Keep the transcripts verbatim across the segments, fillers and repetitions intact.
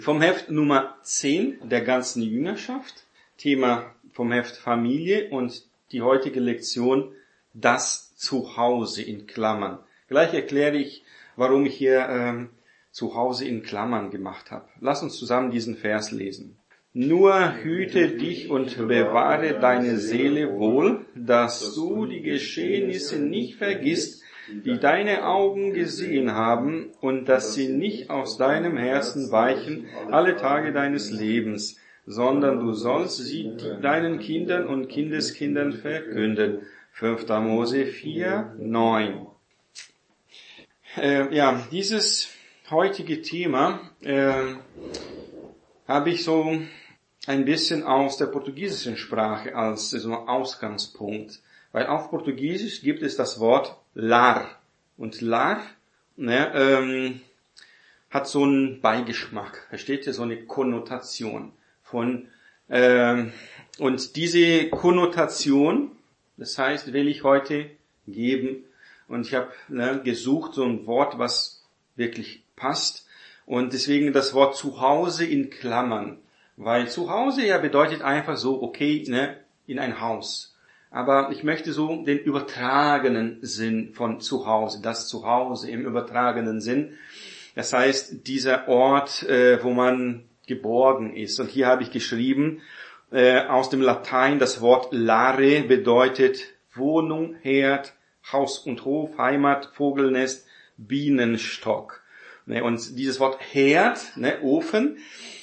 Vom Heft Nummer zehn der ganzen Jüngerschaft, Thema vom Heft Familie und die heutige Lektion das Zuhause in Klammern. Gleich erkläre ich, warum ich hier ähm, Zuhause in Klammern gemacht habe. Lass uns zusammen diesen Vers lesen. Nur hüte dich und bewahre deine Seele wohl, dass du die Geschehnisse nicht vergisst, die deine Augen gesehen haben, und dass sie nicht aus deinem Herzen weichen alle Tage deines Lebens, sondern du sollst sie deinen Kindern und Kindeskindern verkünden. fünfter Mose vier, neun. Äh, ja, dieses heutige Thema äh, habe ich so ein bisschen aus der portugiesischen Sprache als so Ausgangspunkt. Weil auf Portugiesisch gibt es das Wort lar. Und lar ne, ähm, hat so einen Beigeschmack, versteht ihr, so eine Konnotation von ähm, und diese Konnotation, das heißt, will ich heute geben. Und ich habe ne, gesucht so ein Wort, was wirklich passt. Und deswegen das Wort Zuhause in Klammern. Weil Zuhause ja bedeutet einfach so, okay, ne, in ein Haus. Aber ich möchte so den übertragenen Sinn von Zuhause, das Zuhause im übertragenen Sinn. Das heißt, dieser Ort, äh, wo man geborgen ist. Und hier habe ich geschrieben, äh, aus dem Latein, das Wort lare bedeutet Wohnung, Herd, Haus und Hof, Heimat, Vogelnest, Bienenstock. Und dieses Wort Herd, ne, Ofen,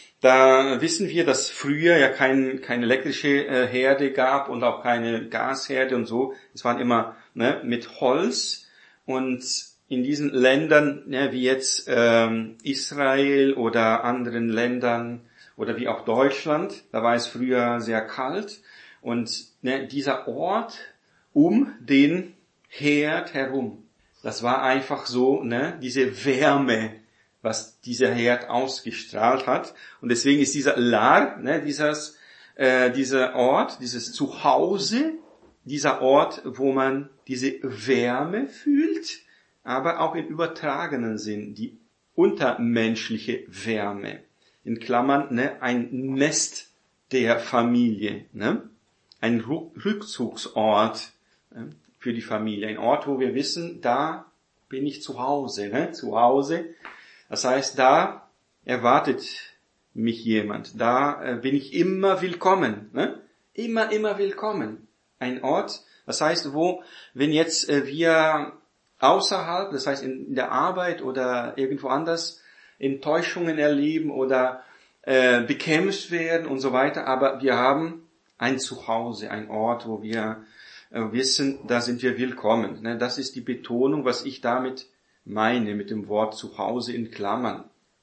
da wissen wir, dass früher ja kein, keine elektrische äh, Herde gab und auch keine Gasherde und so. Es waren immer ne, mit Holz. Und in diesen Ländern, ne, wie jetzt ähm, Israel oder anderen Ländern oder wie auch Deutschland, da war es früher sehr kalt. Und ne, dieser Ort um den Herd herum, das war einfach so, ne, diese Wärme, was dieser Herd ausgestrahlt hat. Und deswegen ist dieser Lar, ne, dieses, äh, dieser Ort, dieses Zuhause, dieser Ort, wo man diese Wärme fühlt, aber auch im übertragenen Sinn, die untermenschliche Wärme. In Klammern, ne, ein Nest der Familie, ne, ein Rückzugsort ne, für die Familie, ein Ort, wo wir wissen, da bin ich zu Hause, ne, zu Hause. Das heißt, da erwartet mich jemand. Da äh, bin ich immer willkommen. Ne? Immer, immer willkommen. Ein Ort, das heißt, wo, wenn jetzt äh, wir außerhalb, das heißt in, in der Arbeit oder irgendwo anders, Enttäuschungen erleben oder äh, bekämpft werden und so weiter, aber wir haben ein Zuhause, ein Ort, wo wir äh, wissen, da sind wir willkommen. Ne? Das ist die Betonung, was ich damit meine mit dem Wort Zuhause in Klammern.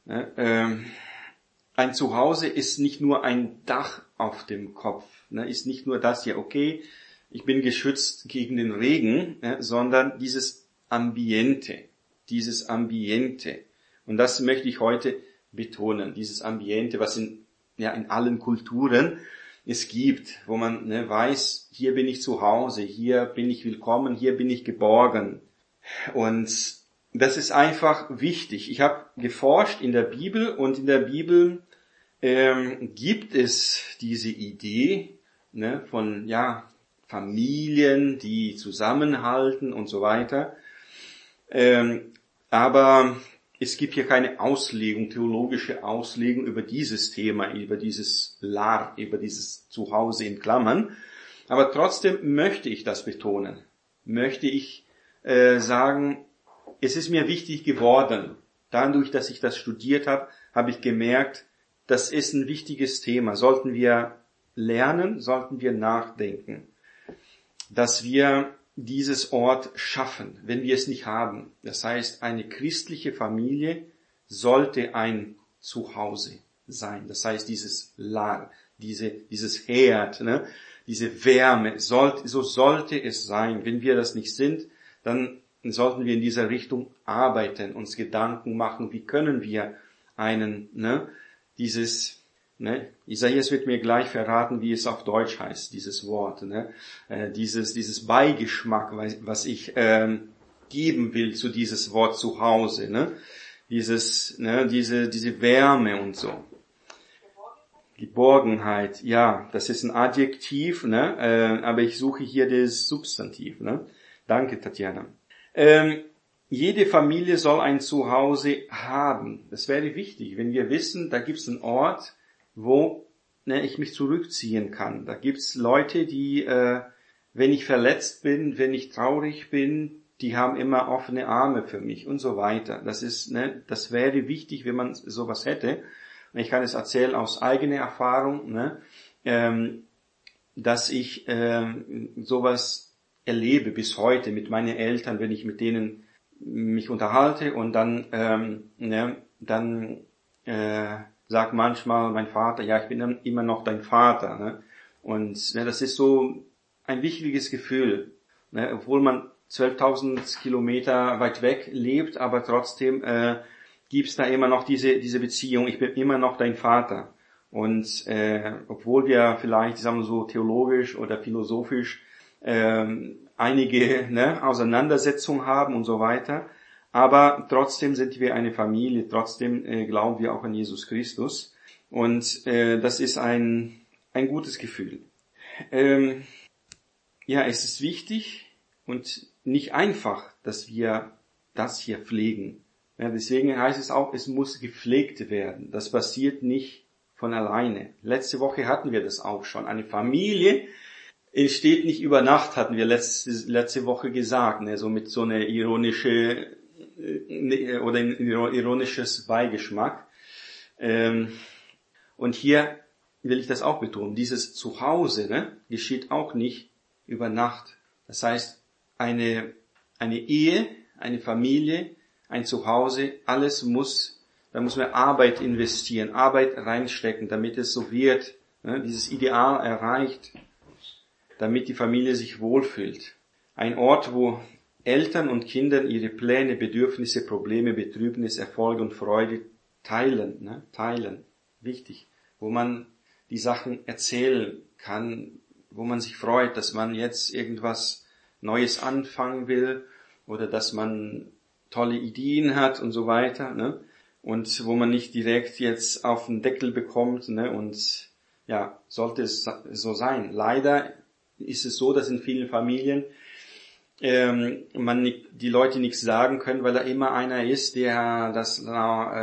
Ein Zuhause ist nicht nur ein Dach auf dem Kopf, ist nicht nur das hier, okay, ich bin geschützt gegen den Regen, sondern dieses Ambiente, dieses Ambiente. Und das möchte ich heute betonen, dieses Ambiente, was in, ja, in allen Kulturen es gibt, wo man ne, weiß, hier bin ich zu Hause, hier bin ich willkommen, hier bin ich geborgen. Und das ist einfach wichtig. Ich habe geforscht in der Bibel und in der Bibel ähm, gibt es diese Idee ne, von ja Familien, die zusammenhalten und so weiter. Ähm, aber es gibt hier keine Auslegung, theologische Auslegung über dieses Thema, über dieses Lar, über dieses Zuhause in Klammern. Aber trotzdem möchte ich das betonen. Möchte ich äh, sagen, es ist mir wichtig geworden. Dadurch, dass ich das studiert habe, habe ich gemerkt, das ist ein wichtiges Thema. Sollten wir lernen, sollten wir nachdenken, dass wir dieses Ort schaffen, wenn wir es nicht haben. Das heißt, eine christliche Familie sollte ein Zuhause sein. Das heißt, dieses Lar, diese, dieses Herd, ne, diese Wärme, sollte, so sollte es sein. Wenn wir das nicht sind, dann sollten wir in dieser Richtung arbeiten, uns Gedanken machen, wie können wir einen, ne, dieses, ne, Isaias wird mir gleich verraten, wie es auf Deutsch heißt, dieses Wort, ne, äh, dieses, dieses Beigeschmack, was ich ähm, geben will zu dieses Wort Zuhause, ne, dieses, ne, diese, diese Wärme und so. Geborgenheit, ja, das ist ein Adjektiv, ne, äh, aber ich suche hier das Substantiv, ne. Danke, Tatjana. Ähm, jede Familie soll ein Zuhause haben. Das wäre wichtig, wenn wir wissen, da gibt es einen Ort, wo ne, ich mich zurückziehen kann. Da gibt es Leute, die, äh, wenn ich verletzt bin, wenn ich traurig bin, die haben immer offene Arme für mich und so weiter. Das ist, ne, das wäre wichtig, wenn man sowas hätte. Und ich kann es erzählen aus eigener Erfahrung, ne, ähm, dass ich ähm, sowas erlebe bis heute mit meinen Eltern, wenn ich mit denen mich unterhalte und dann, ähm, ne, dann äh, sagt manchmal mein Vater, ja, ich bin immer noch dein Vater, ne, und ne, das ist so ein wichtiges Gefühl, ne, obwohl man zwölftausend Kilometer weit weg lebt, aber trotzdem äh, gibt's da immer noch diese diese Beziehung. Ich bin immer noch dein Vater. Und äh, obwohl wir vielleicht, sagen wir so, theologisch oder philosophisch ähm, einige ne, Auseinandersetzungen haben und so weiter, aber trotzdem sind wir eine Familie. Trotzdem äh, glauben wir auch an Jesus Christus. Und äh, das ist ein ein gutes Gefühl. Ähm, ja, es ist wichtig und nicht einfach, dass wir das hier pflegen. Ja, deswegen heißt es auch, es muss gepflegt werden. Das passiert nicht von alleine. Letzte Woche hatten wir das auch schon. Eine Familie entsteht nicht über Nacht, hatten wir letzte, letzte Woche gesagt, ne, so mit so einer ironische äh, oder ein ironisches Beigeschmack. Ähm, und hier will ich das auch betonen. Dieses Zuhause, ne, geschieht auch nicht über Nacht. Das heißt, eine eine Ehe, eine Familie, ein Zuhause, alles muss, da muss man Arbeit investieren, Arbeit reinstecken, damit es so wird, ne, dieses Ideal erreicht, damit die Familie sich wohlfühlt. Ein Ort, wo Eltern und Kinder ihre Pläne, Bedürfnisse, Probleme, Betrübnis, Erfolge und Freude teilen, ne, teilen. Wichtig. Wo man die Sachen erzählen kann, wo man sich freut, dass man jetzt irgendwas Neues anfangen will oder dass man tolle Ideen hat und so weiter, ne? Und wo man nicht direkt jetzt auf den Deckel bekommt, ne? Und ja, sollte es so sein. Leider ist es so, dass in vielen Familien ähm, man nicht, die Leute nichts sagen können, weil da immer einer ist, der das äh,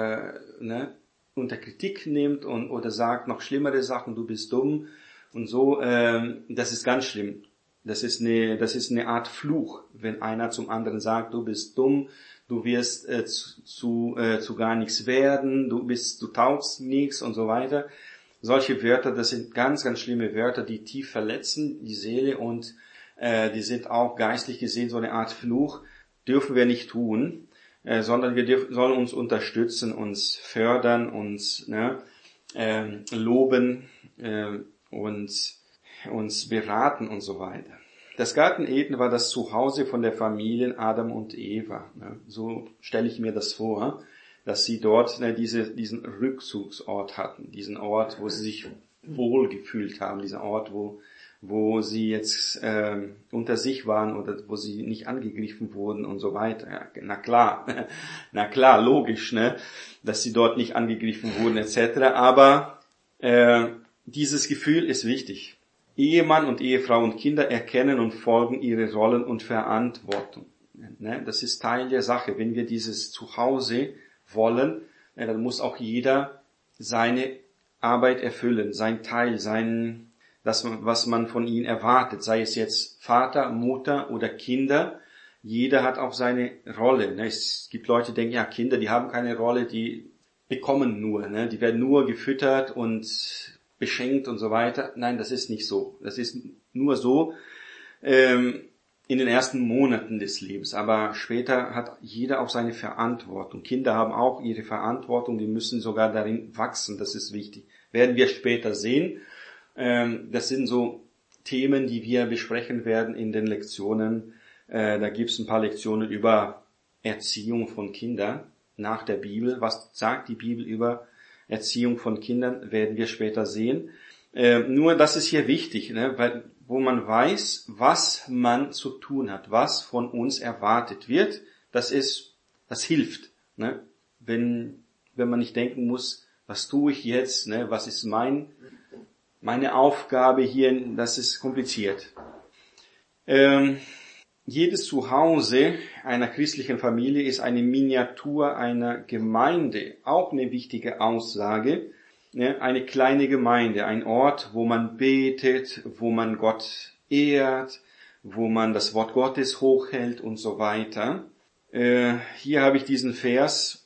ne, unter Kritik nimmt und oder sagt noch schlimmere Sachen, du bist dumm und so. Ähm, das ist ganz schlimm. Das ist eine, das ist eine Art Fluch, wenn einer zum anderen sagt, du bist dumm, du wirst äh, zu, zu, äh, zu gar nichts werden, du bist, du taugst nichts und so weiter. Solche Wörter, das sind ganz, ganz schlimme Wörter, die tief verletzen die Seele und äh, die sind auch geistlich gesehen so eine Art Fluch, dürfen wir nicht tun, äh, sondern wir dürfen, sollen uns unterstützen, uns fördern, uns ne, äh, loben äh, und uns beraten und so weiter. Das Garten Eden war das Zuhause von der Familie Adam und Eva. So stelle ich mir das vor, dass sie dort ne, diese, diesen Rückzugsort hatten, diesen Ort, wo sie sich wohl gefühlt haben, diesen Ort, wo, wo sie jetzt äh, unter sich waren oder wo sie nicht angegriffen wurden und so weiter. Ja, na klar, na klar, logisch, ne, dass sie dort nicht angegriffen wurden et cetera. Aber äh, dieses Gefühl ist wichtig. Ehemann und Ehefrau und Kinder erkennen und folgen ihre Rollen und Verantwortung. Das ist Teil der Sache. Wenn wir dieses Zuhause wollen, dann muss auch jeder seine Arbeit erfüllen, sein Teil, sein, das, was man von ihnen erwartet, sei es jetzt Vater, Mutter oder Kinder. Jeder hat auch seine Rolle. Es gibt Leute, die denken, ja, Kinder, die haben keine Rolle, die bekommen nur, die werden nur gefüttert und beschenkt und so weiter. Nein, das ist nicht so. Das ist nur so ähm, in den ersten Monaten des Lebens. Aber später hat jeder auch seine Verantwortung. Kinder haben auch ihre Verantwortung, die müssen sogar darin wachsen. Das ist wichtig. Werden wir später sehen. Ähm, das sind so Themen, die wir besprechen werden in den Lektionen. Äh, da gibt es ein paar Lektionen über Erziehung von Kindern nach der Bibel. Was sagt die Bibel über Erziehung von Kindern, werden wir später sehen. Äh, nur das ist hier wichtig, ne? Weil, wo man weiß, was man zu tun hat, was von uns erwartet wird, das ist, das hilft. Ne? wenn, wenn man nicht denken muss, was tue ich jetzt, ne? Was ist mein, meine Aufgabe hier, das ist kompliziert. Ähm, jedes Zuhause einer christlichen Familie ist eine Miniatur einer Gemeinde, auch eine wichtige Aussage. Ne? Eine kleine Gemeinde, ein Ort, wo man betet, wo man Gott ehrt, wo man das Wort Gottes hochhält und so weiter. Äh, hier habe ich diesen Vers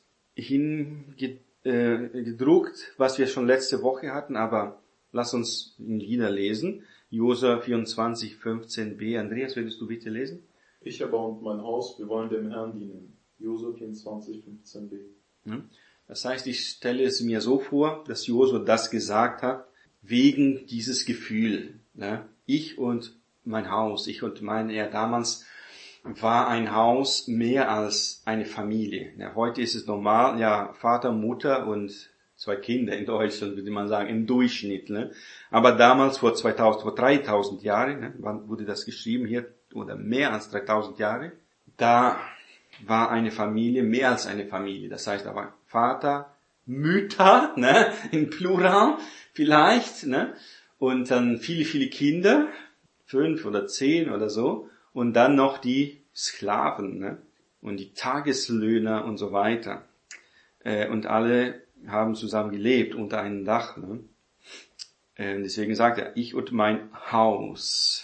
hingedruckt, was wir schon letzte Woche hatten, aber lass uns ihn wieder lesen. Josua vierundzwanzig, fünfzehn b. Andreas, würdest du bitte lesen? Ich aber und mein Haus, wir wollen dem Herrn dienen. Josua vierundzwanzig, fünfzehn b. Das heißt, ich stelle es mir so vor, dass Josua das gesagt hat, wegen dieses Gefühl. Ne? Ich und mein Haus, ich und mein, er damals war ein Haus mehr als eine Familie. Ja, heute ist es normal, ja, Vater, Mutter und zwei Kinder in Deutschland, würde man sagen, im Durchschnitt. Ne? Aber damals, vor zweitausend, vor dreitausend Jahren, ne, wann wurde das geschrieben hier, oder mehr als dreitausend Jahre, da war eine Familie mehr als eine Familie. Das heißt, da war Vater, Mütter, ne, im Plural vielleicht, ne, und dann viele, viele Kinder, fünf oder zehn oder so, und dann noch die Sklaven, ne, und die Tageslöhner und so weiter. Äh, und alle haben zusammen gelebt unter einem Dach, ne. Äh, deswegen sagt er, ich und mein Haus.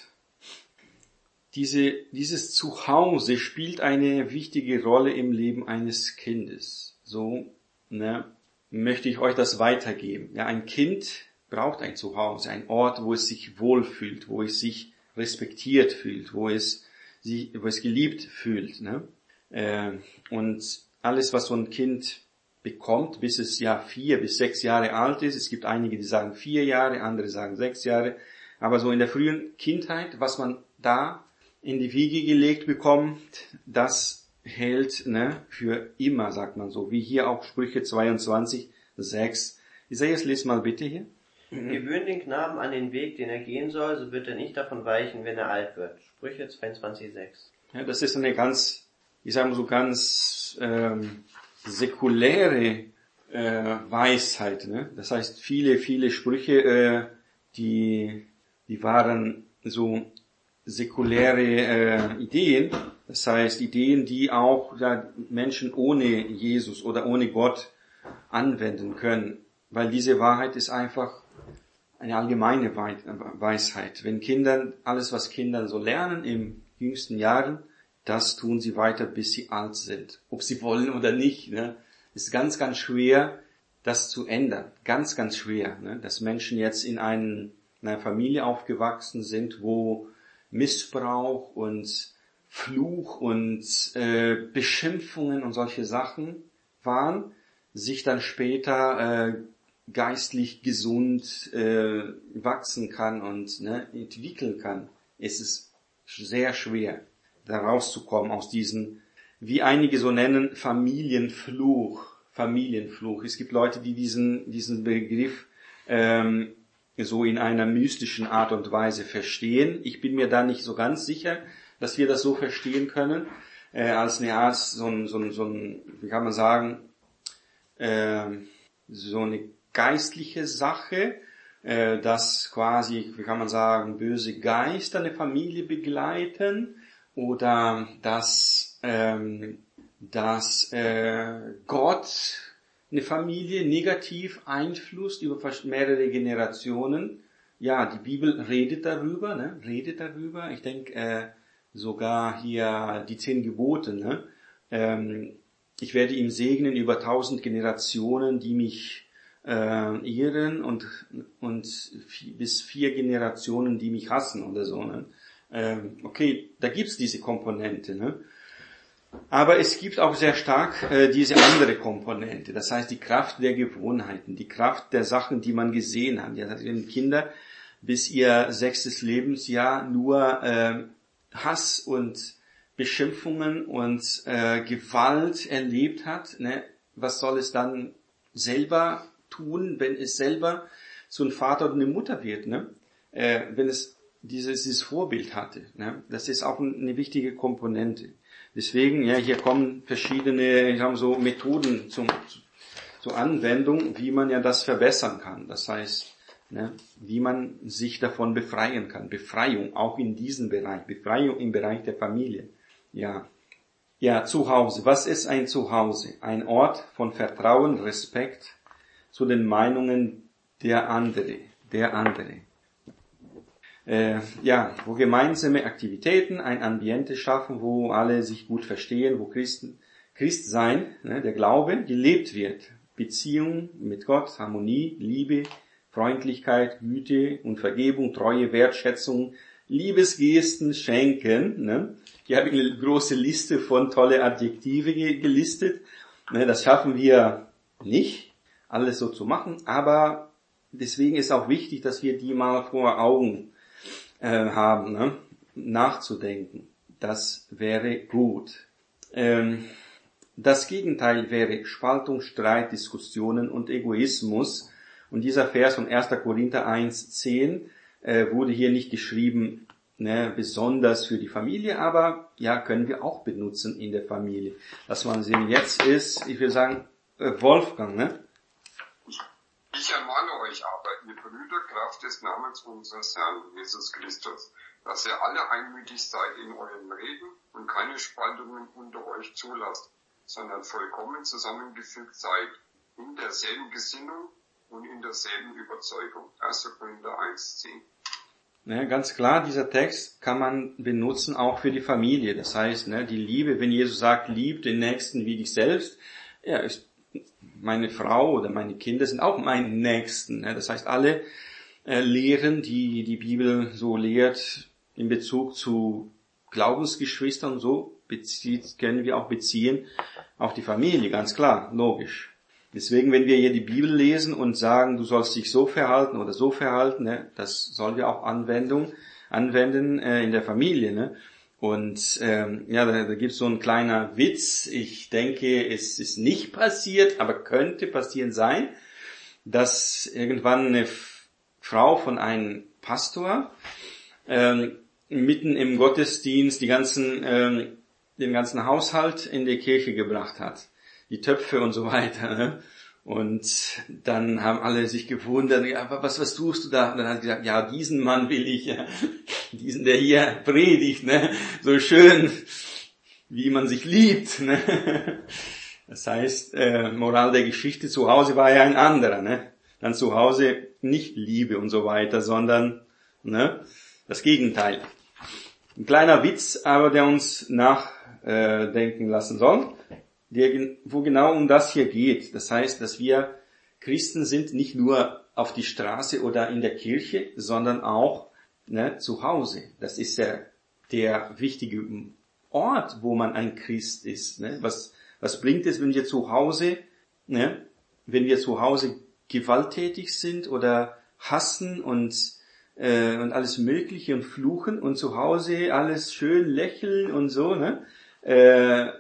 Diese, dieses Zuhause spielt eine wichtige Rolle im Leben eines Kindes. So, ne, möchte ich euch das weitergeben. Ja, ein Kind braucht ein Zuhause, ein Ort, wo es sich wohlfühlt, wo es sich respektiert fühlt, wo es sich, wo es geliebt fühlt, ne? Äh, und alles, was so ein Kind bekommt, bis es ja vier bis sechs Jahre alt ist. Es gibt einige, die sagen vier Jahre, andere sagen sechs Jahre. Aber so in der frühen Kindheit, was man da in die Wiege gelegt bekommt, das hält, ne, für immer, sagt man so, wie hier auch Sprüche zweiundzwanzig, sechs. Isaias, lies mal bitte hier. Gewöhnt den Knaben an den Weg, den er gehen soll, so wird er nicht davon weichen, wenn er alt wird. Sprüche zweiundzwanzig, sechs. Ja, das ist eine ganz, ich sage mal so ganz ähm, säkuläre äh, Weisheit. Ne? Das heißt, viele, viele Sprüche, äh, die, die waren so säkuläre äh, Ideen, das heißt Ideen, die auch ja, Menschen ohne Jesus oder ohne Gott anwenden können, weil diese Wahrheit ist einfach eine allgemeine Weisheit. Wenn Kinder, alles was Kinder so lernen im jüngsten Jahren, das tun sie weiter, bis sie alt sind. Ob sie wollen oder nicht, ne, ist ganz, ganz schwer, das zu ändern. Ganz, ganz schwer, ne, dass Menschen jetzt in, einen, in einer Familie aufgewachsen sind, wo Missbrauch und Fluch und äh, Beschimpfungen und solche Sachen waren, sich dann später äh, geistlich gesund äh, wachsen kann und ne, entwickeln kann. Es ist sehr schwer, da rauszukommen aus diesen, wie einige so nennen, Familienfluch. Familienfluch. Es gibt Leute, die diesen diesen Begriff ähm, so in einer mystischen Art und Weise verstehen. Ich bin mir da nicht so ganz sicher, dass wir das so verstehen können, äh, als eine Art, so ein, so ein, so ein, wie kann man sagen, äh, so eine geistliche Sache, äh, dass quasi, wie kann man sagen, böse Geister eine Familie begleiten oder dass, ähm, dass äh, Gott eine Familie negativ einflusst über mehrere Generationen. Ja, die Bibel redet darüber, ne? redet darüber. Ich denke äh, sogar hier die zehn Gebote. Ne? Ähm, ich werde ihm segnen über tausend Generationen, die mich äh, ehren und und v- bis vier Generationen, die mich hassen oder so. Ne? Ähm, okay, da gibt's diese Komponente. Ne? Aber es gibt auch sehr stark äh, diese andere Komponente, das heißt die Kraft der Gewohnheiten, die Kraft der Sachen, die man gesehen hat. Ja, dass wenn Kinder bis ihr sechstes Lebensjahr nur äh, Hass und Beschimpfungen und äh, Gewalt erlebt hat, ne, was soll es dann selber tun, wenn es selber zu einem Vater oder eine Mutter wird, ne? Äh, wenn es dieses, dieses Vorbild hatte. Ne? Das ist auch eine wichtige Komponente. Deswegen, ja, hier kommen verschiedene, ich sag so, Methoden zum, zur Anwendung, wie man ja das verbessern kann. Das heißt, ne, wie man sich davon befreien kann. Befreiung, auch in diesem Bereich. Befreiung im Bereich der Familie. Ja. Ja, Zuhause. Was ist ein Zuhause? Ein Ort von Vertrauen, Respekt zu den Meinungen der andere, der andere. Äh, ja, wo gemeinsame Aktivitäten ein Ambiente schaffen, wo alle sich gut verstehen, wo Christen, Christsein, ne, der Glaube, gelebt wird. Beziehung mit Gott, Harmonie, Liebe, Freundlichkeit, Güte und Vergebung, Treue, Wertschätzung, Liebesgesten, Schenken. Ne? Hier habe ich eine große Liste von tolle Adjektive gelistet. Ne, das schaffen wir nicht, alles so zu machen, aber deswegen ist auch wichtig, dass wir die mal vor Augen äh, haben, ne? Nachzudenken. Das wäre gut. Ähm, das Gegenteil wäre Spaltung, Streit, Diskussionen und Egoismus. Und dieser Vers von erster Korinther eins zehn äh, wurde hier nicht geschrieben, ne, besonders für die Familie, aber ja, können wir auch benutzen in der Familie. Was man sehen jetzt ist, ich will sagen, äh, Wolfgang, ne? Ich ermahne euch aber, ihr Brüder, Kraft des Namens unseres Herrn Jesus Christus, dass ihr alle einmütig seid in euren Reden und keine Spaltungen unter euch zulasst, sondern vollkommen zusammengefügt seid, in derselben Gesinnung und in derselben Überzeugung. erster Korinther eins zehn. Ja, ganz klar, dieser Text kann man benutzen auch für die Familie. Das heißt, ne, die Liebe, wenn Jesus sagt, lieb den Nächsten wie dich selbst, ja, ist meine Frau oder meine Kinder sind auch mein Nächsten. Ne? Das heißt, alle äh, Lehren, die die Bibel so lehrt in Bezug zu Glaubensgeschwistern und so, bezieht, können wir auch beziehen auf die Familie, ganz klar, logisch. Deswegen, wenn wir hier die Bibel lesen und sagen, du sollst dich so verhalten oder so verhalten, ne, das sollen wir auch Anwendung, anwenden äh, in der Familie. Ne? Und ähm, ja, da, da gibt es so ein kleiner Witz. Ich denke, es ist nicht passiert, aber könnte passieren sein, dass irgendwann eine F- Frau von einem Pastor ähm, mitten im Gottesdienst die ganzen, ähm, den ganzen Haushalt in die Kirche gebracht hat. Die Töpfe und so weiter. Ne? Und dann haben alle sich gewundert, ja, was, was tust du da? Und dann hat er gesagt, ja, diesen Mann will ich, ja, diesen, der hier predigt, ne? So schön, wie man sich liebt. Ne? Das heißt, äh, Moral der Geschichte, zu Hause war ja ein anderer. Ne? Dann zu Hause nicht Liebe und so weiter, sondern ne, das Gegenteil. Ein kleiner Witz, aber der uns nachdenken lassen soll. Der, wo genau um das hier geht. Das heißt, dass wir Christen sind nicht nur auf die Straße oder in der Kirche, sondern auch ne, zu Hause. Das ist ja der wichtige Ort, wo man ein Christ ist. Ne? Was, was bringt es, wenn wir zu Hause, ne, wenn wir zu Hause gewalttätig sind oder hassen und äh, und alles Mögliche und fluchen und zu Hause alles schön lächeln und so, ne? Äh,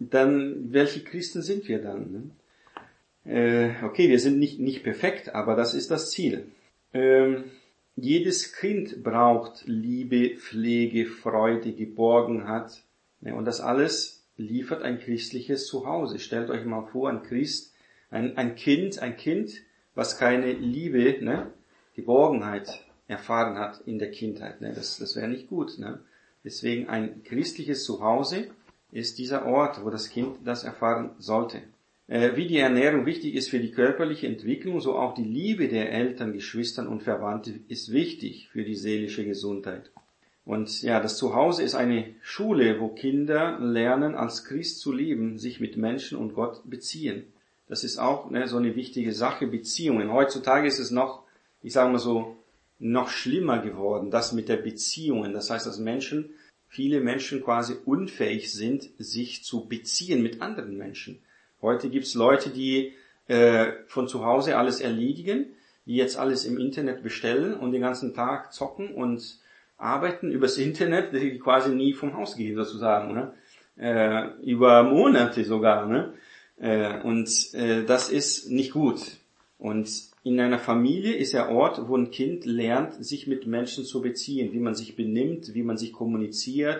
dann welche Christen sind wir dann? Ne? Äh, okay, wir sind nicht nicht perfekt, aber das ist das Ziel. Ähm, jedes Kind braucht Liebe, Pflege, Freude, Geborgenheit. Ja, und das alles liefert ein christliches Zuhause. Stellt euch mal vor, ein Christ, ein, ein Kind, ein Kind, was keine Liebe, ne, Geborgenheit erfahren hat in der Kindheit. Ne? Das, das wäre nicht gut. Ne? Deswegen ein christliches Zuhause ist dieser Ort, wo das Kind das erfahren sollte. Äh, wie die Ernährung wichtig ist für die körperliche Entwicklung, so auch die Liebe der Eltern, Geschwistern und Verwandte ist wichtig für die seelische Gesundheit. Und ja, das Zuhause ist eine Schule, wo Kinder lernen, als Christ zu leben, sich mit Menschen und Gott beziehen. Das ist auch ne, so eine wichtige Sache, Beziehungen. Heutzutage ist es noch, ich sage mal so, noch schlimmer geworden, das mit der Beziehungen. Das heißt, dass Menschen, viele Menschen quasi unfähig sind, sich zu beziehen mit anderen Menschen. Heute gibt's Leute, die äh, von zu Hause alles erledigen, die jetzt alles im Internet bestellen und den ganzen Tag zocken und arbeiten übers Internet, die quasi nie vom Haus gehen sozusagen, ne? Äh, über Monate sogar, ne? Äh, und äh, das ist nicht gut. Und in einer Familie ist der Ort, wo ein Kind lernt, sich mit Menschen zu beziehen, wie man sich benimmt, wie man sich kommuniziert,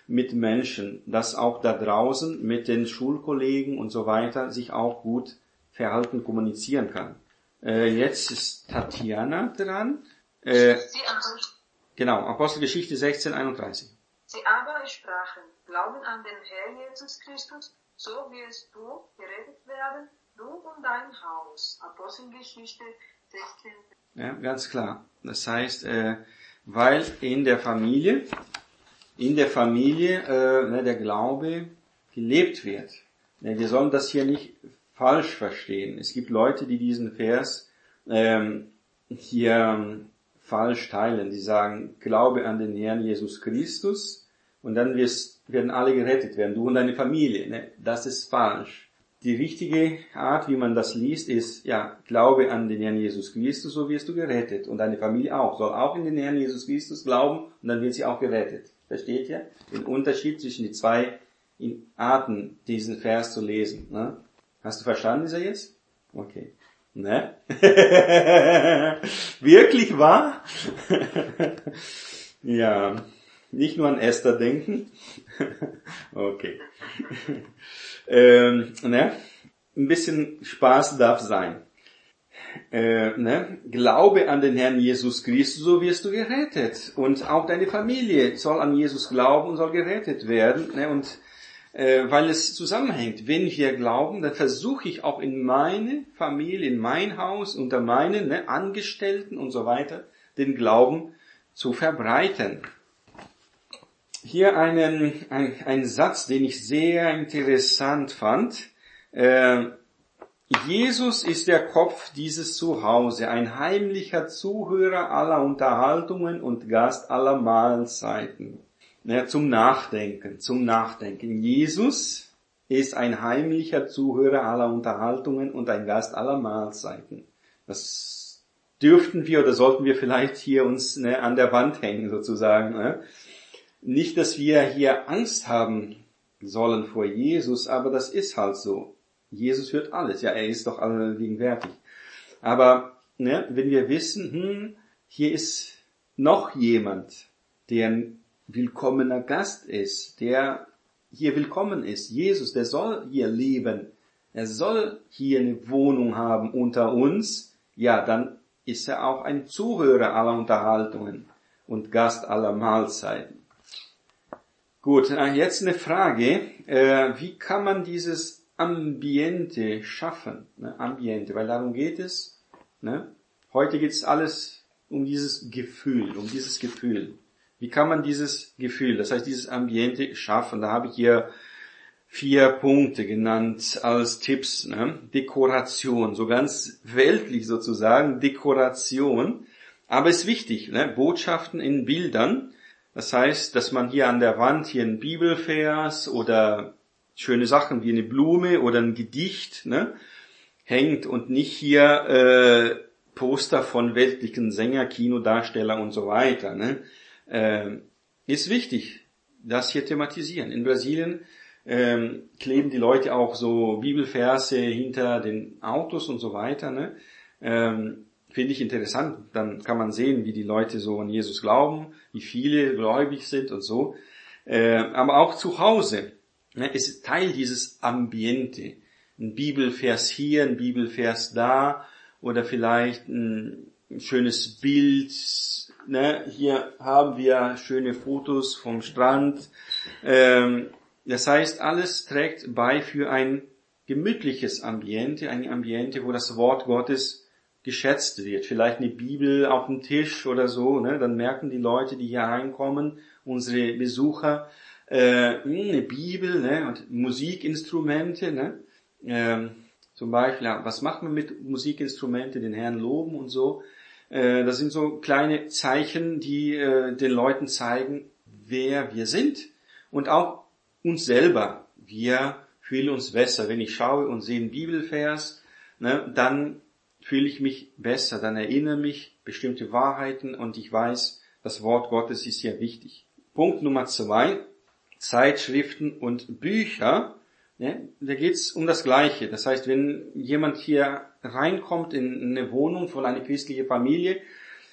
mit Menschen, dass auch da draußen mit den Schulkollegen und so weiter sich auch gut verhalten, kommunizieren kann. Äh, jetzt ist Tatjana dran. Äh, genau, Apostelgeschichte sechzehn einunddreißig. Sie aber sprachen, glauben an den Herrn Jesus Christus, so wirst du gerettet werden, du und dein Haus. Apostelgeschichte sechzehn. Ja, ganz klar. Das heißt, äh, weil in der Familie, in der Familie äh, ne, der Glaube gelebt wird. Ne, wir sollen das hier nicht falsch verstehen. Es gibt Leute, die diesen Vers ähm, hier ähm, falsch teilen. Die sagen, glaube an den Herrn Jesus Christus und dann wirst, werden alle gerettet werden, du und deine Familie. Ne? Das ist falsch. Die richtige Art, wie man das liest, ist, ja, glaube an den Herrn Jesus Christus, so wirst du gerettet. Und deine Familie auch, soll auch in den Herrn Jesus Christus glauben und dann wird sie auch gerettet. Versteht ihr? Den Unterschied zwischen die zwei Arten, diesen Vers zu lesen. Ne? Hast du verstanden, dieser jetzt? Okay. Ne? Wirklich wahr? Ja. Nicht nur an Esther denken. Okay. ähm, ne? Ein bisschen Spaß darf sein. Äh, ne? Glaube an den Herrn Jesus Christus, so wirst du gerettet. Und auch deine Familie soll an Jesus glauben und soll gerettet werden. Ne? Und äh, weil es zusammenhängt. Wenn wir glauben, dann versuche ich auch in meine Familie, in mein Haus, unter meinen ne, Angestellten und so weiter, den Glauben zu verbreiten. Hier einen, ein, ein Satz, den ich sehr interessant fand. Äh, Jesus ist der Kopf dieses Zuhause, ein heimlicher Zuhörer aller Unterhaltungen und Gast aller Mahlzeiten. Ja, zum Nachdenken, zum Nachdenken. Jesus ist ein heimlicher Zuhörer aller Unterhaltungen und ein Gast aller Mahlzeiten. Das dürften wir oder sollten wir vielleicht hier uns ne, an der Wand hängen sozusagen. Ne? Nicht, dass wir hier Angst haben sollen vor Jesus, aber das ist halt so. Jesus hört alles. Ja, er ist doch allgegenwärtig. Aber ne, wenn wir wissen, hm, hier ist noch jemand, der ein willkommener Gast ist, der hier willkommen ist. Jesus, der soll hier leben. Er soll hier eine Wohnung haben unter uns. Ja, dann ist er auch ein Zuhörer aller Unterhaltungen und Gast aller Mahlzeiten. Gut, jetzt eine Frage. Wie kann man dieses Ambiente schaffen? Ambiente, weil darum geht es. Heute geht es alles um dieses Gefühl, um dieses Gefühl. Wie kann man dieses Gefühl, das heißt dieses Ambiente schaffen? Da habe ich hier vier Punkte genannt als Tipps. Ne? Dekoration, so ganz weltlich sozusagen, Dekoration. Aber ist wichtig, ne? Botschaften in Bildern. Das heißt, dass man hier an der Wand hier einen Bibelvers oder schöne Sachen wie eine Blume oder ein Gedicht ne? hängt und nicht hier äh, Poster von weltlichen Sänger, Kinodarsteller und so weiter. Ne? Äh, ist wichtig, das hier thematisieren. In Brasilien ähm, kleben die Leute auch so Bibelverse hinter den Autos und so weiter. Ne? Ähm, Finde ich interessant. Dann kann man sehen, wie die Leute so an Jesus glauben, wie viele gläubig sind und so. Äh, aber auch zu Hause ne, ist Teil dieses Ambiente. Ein Bibelvers hier, ein Bibelvers da oder vielleicht ein schönes Bild. Ne, hier haben wir schöne Fotos vom Strand. Ähm, das heißt, alles trägt bei für ein gemütliches Ambiente, ein Ambiente, wo das Wort Gottes geschätzt wird. Vielleicht eine Bibel auf dem Tisch oder so. Ne, dann merken die Leute, die hier reinkommen, unsere Besucher, äh, eine Bibel ne, und Musikinstrumente. Ne, ähm, zum Beispiel, ja, was macht man mit Musikinstrumente? Den Herrn loben und so. Das sind so kleine Zeichen, die äh, den Leuten zeigen, wer wir sind und auch uns selber. Wir fühlen uns besser. Wenn ich schaue und sehe einen Bibelvers, ne, dann fühle ich mich besser, dann erinnere mich bestimmte Wahrheiten und ich weiß, das Wort Gottes ist sehr wichtig. Punkt Nummer zwei, Zeitschriften und Bücher. Ne, da geht's um das Gleiche. Das heißt, wenn jemand hier reinkommt in eine Wohnung von einer christlichen Familie,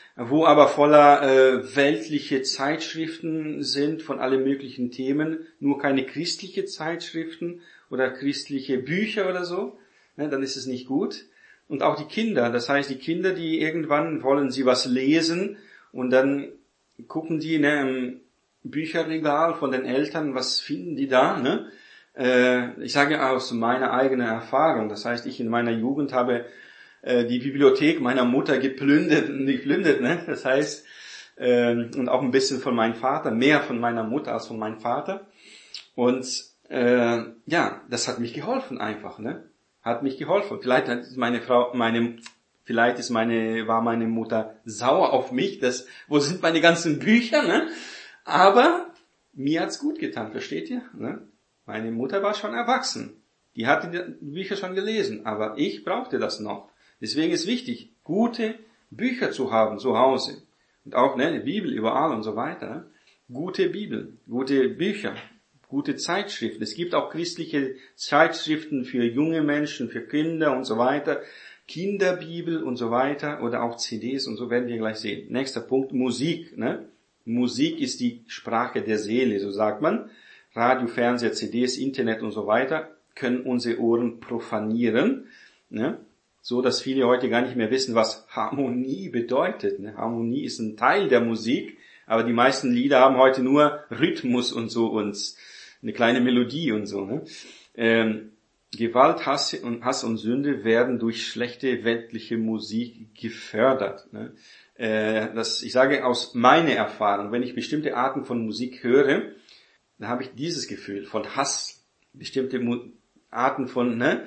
wo aber voller äh, weltliche Zeitschriften sind von allen möglichen Themen, nur keine christliche Zeitschriften oder christliche Bücher oder so, ne, dann ist es nicht gut. Und auch die Kinder, das heißt die Kinder, die irgendwann wollen sie was lesen und dann gucken die ne, im Bücherregal von den Eltern, was finden die da, ne? Äh, ich sage aus meiner eigenen Erfahrung, das heißt, ich in meiner Jugend habe äh, die Bibliothek meiner Mutter geplündert, geplündert, ne? Das heißt, äh, und auch ein bisschen von meinem Vater, mehr von meiner Mutter als von meinem Vater. Und äh, ja, das hat mich geholfen einfach, ne? Hat mich geholfen. Vielleicht hat meine Frau, meine, vielleicht ist meine, war meine Mutter sauer auf mich, dass, wo sind meine ganzen Bücher, ne? Aber mir hat's gut getan, versteht ihr, ne? Meine Mutter war schon erwachsen. Die hatte die Bücher schon gelesen, aber ich brauchte das noch. Deswegen ist wichtig, gute Bücher zu haben zu Hause. Und auch, ne, die Bibel überall und so weiter, ne? Gute Bibel, gute Bücher. Gute Zeitschriften. Es gibt auch christliche Zeitschriften für junge Menschen, für Kinder und so weiter. Kinderbibel und so weiter oder auch C Ds und so werden wir gleich sehen. Nächster Punkt, Musik. Ne? Musik ist die Sprache der Seele, so sagt man. Radio, Fernseher, C Ds, Internet und so weiter können unsere Ohren profanieren. Ne? So, dass viele heute gar nicht mehr wissen, was Harmonie bedeutet. Ne? Harmonie ist ein Teil der Musik, aber die meisten Lieder haben heute nur Rhythmus und so und eine kleine Melodie und so. Ne? Ähm, Gewalt, Hass und, Hass und Sünde werden durch schlechte weltliche Musik gefördert. Ne? Äh, das, ich sage aus meiner Erfahrung, wenn ich bestimmte Arten von Musik höre, dann habe ich dieses Gefühl von Hass, bestimmte Mu- Arten von, ne,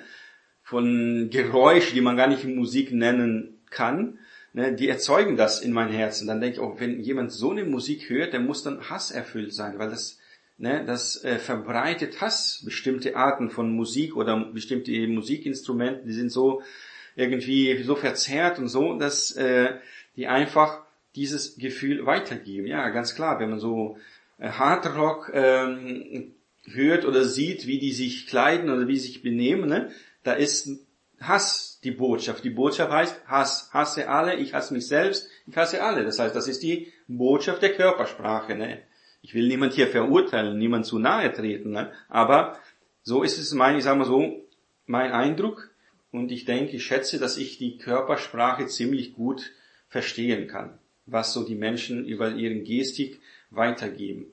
von Geräusch, die man gar nicht Musik nennen kann, ne, die erzeugen das in mein Herzen. Dann denke ich, oh, wenn jemand so eine Musik hört, der muss dann hasserfüllt sein, weil das Ne, das äh, verbreitet Hass, bestimmte Arten von Musik oder bestimmte Musikinstrumente, die sind so irgendwie so verzerrt und so, dass äh, die einfach dieses Gefühl weitergeben. Ja, ganz klar, wenn man so äh, Hardrock ähm, hört oder sieht, wie die sich kleiden oder wie sie sich benehmen, ne, da ist Hass die Botschaft. Die Botschaft heißt Hass. Hasse alle, ich hasse mich selbst, ich hasse alle. Das heißt, das ist die Botschaft der Körpersprache, ne. Ich will niemand hier verurteilen, niemand zu nahe treten, ne? Aber so ist es mein, ich sag mal so, mein Eindruck. Und ich denke, ich schätze, dass ich die Körpersprache ziemlich gut verstehen kann, was so die Menschen über ihren Gestik weitergeben.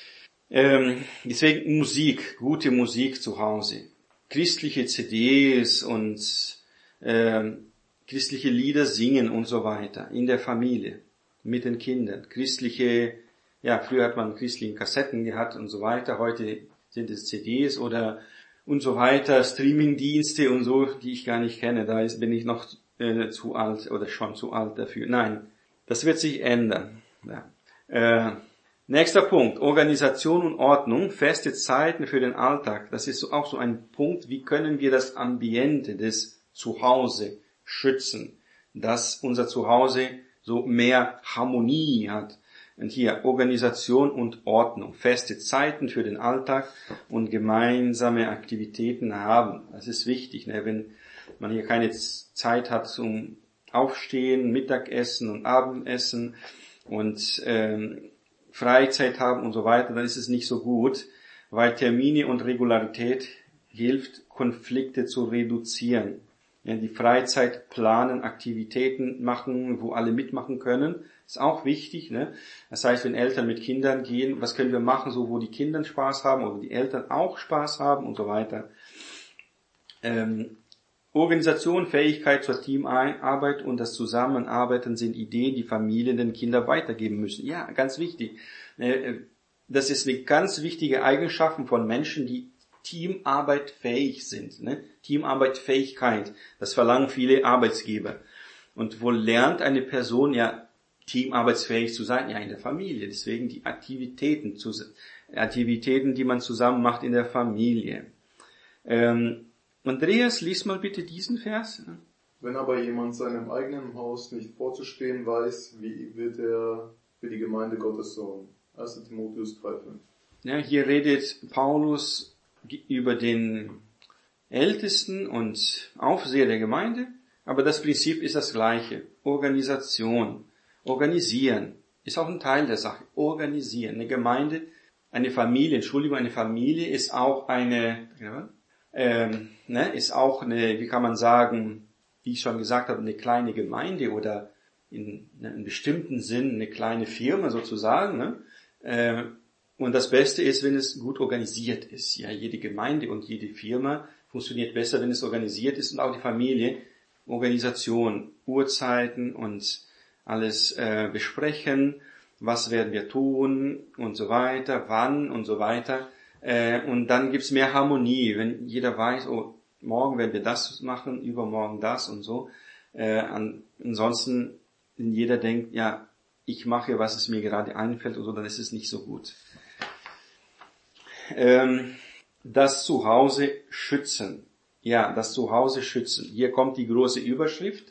Ähm, deswegen Musik, gute Musik zu Hause. Christliche C Ds und ähm, christliche Lieder singen und so weiter. In der Familie, mit den Kindern. Christliche Ja, früher hat man christliche Kassetten gehabt und so weiter. Heute sind es C Ds oder und so weiter, Streamingdienste und so, die ich gar nicht kenne. Da ist, bin ich noch äh, zu alt oder schon zu alt dafür. Nein, das wird sich ändern. Ja. Äh, nächster Punkt, Organisation und Ordnung, feste Zeiten für den Alltag. Das ist so, auch so ein Punkt, wie können wir das Ambiente des Zuhause schützen, dass unser Zuhause so mehr Harmonie hat. Und hier Organisation und Ordnung, feste Zeiten für den Alltag und gemeinsame Aktivitäten haben. Das ist wichtig, ne? Wenn man hier keine Zeit hat zum Aufstehen, Mittagessen und Abendessen und ähm, Freizeit haben und so weiter, dann ist es nicht so gut, weil Termine und Regularität hilft, Konflikte zu reduzieren. Ja, die Freizeit planen, Aktivitäten machen, wo alle mitmachen können, ist auch wichtig. Ne? Das heißt, wenn Eltern mit Kindern gehen, was können wir machen, so wo die Kinder Spaß haben oder die Eltern auch Spaß haben und so weiter. Ähm, Organisation, Fähigkeit zur Teamarbeit und das Zusammenarbeiten sind Ideen, die Familien den Kindern weitergeben müssen. Ja, ganz wichtig. Das ist eine ganz wichtige Eigenschaft von Menschen, die Teamarbeit fähig sind. Ne? Teamarbeit, Fähigkeit, das verlangen viele Arbeitsgeber. Und wo lernt eine Person ja teamarbeitsfähig zu sein? Ja, in der Familie. Deswegen die Aktivitäten, Aktivitäten, die man zusammen macht in der Familie. Ähm, Andreas, lies mal bitte diesen Vers. Wenn aber jemand seinem eigenen Haus nicht vorzustehen weiß, wie wird er für die Gemeinde Gottes sorgen? erster Timotheus drei fünf. Ja, hier redet Paulus über den Ältesten und Aufseher der Gemeinde, aber das Prinzip ist das gleiche. Organisation. Organisieren ist auch ein Teil der Sache. Organisieren. Eine Gemeinde, eine Familie, Entschuldigung, eine Familie ist auch eine, ja, ähm, ne, ist auch eine, wie kann man sagen, wie ich schon gesagt habe, eine kleine Gemeinde oder in, in einem bestimmten Sinn eine kleine Firma sozusagen. Ne? Äh, und das Beste ist, wenn es gut organisiert ist. Ja, jede Gemeinde und jede Firma funktioniert besser, wenn es organisiert ist, und auch die Familie. Organisation, Uhrzeiten und alles äh, besprechen, was werden wir tun und so weiter, wann und so weiter. Äh, und dann gibt's mehr Harmonie, wenn jeder weiß, oh, morgen werden wir das machen, übermorgen das und so. Äh, an, ansonsten, wenn jeder denkt, ja, ich mache, was es mir gerade einfällt und so, dann ist es nicht so gut. Ähm, das Zuhause schützen. Ja, das Zuhause schützen. Hier kommt die große Überschrift,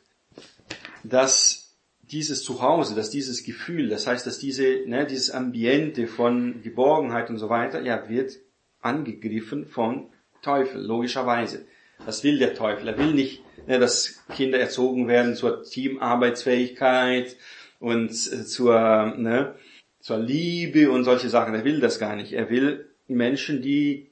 dass dieses Zuhause, dass dieses Gefühl, das heißt, dass diese, ne, dieses Ambiente von Geborgenheit und so weiter, ja, wird angegriffen vom Teufel, logischerweise. Was will der Teufel? Er will nicht, ne, dass Kinder erzogen werden zur Teamarbeitsfähigkeit und äh, zur, ne, zur Liebe und solche Sachen. Er will das gar nicht. Er will Menschen, die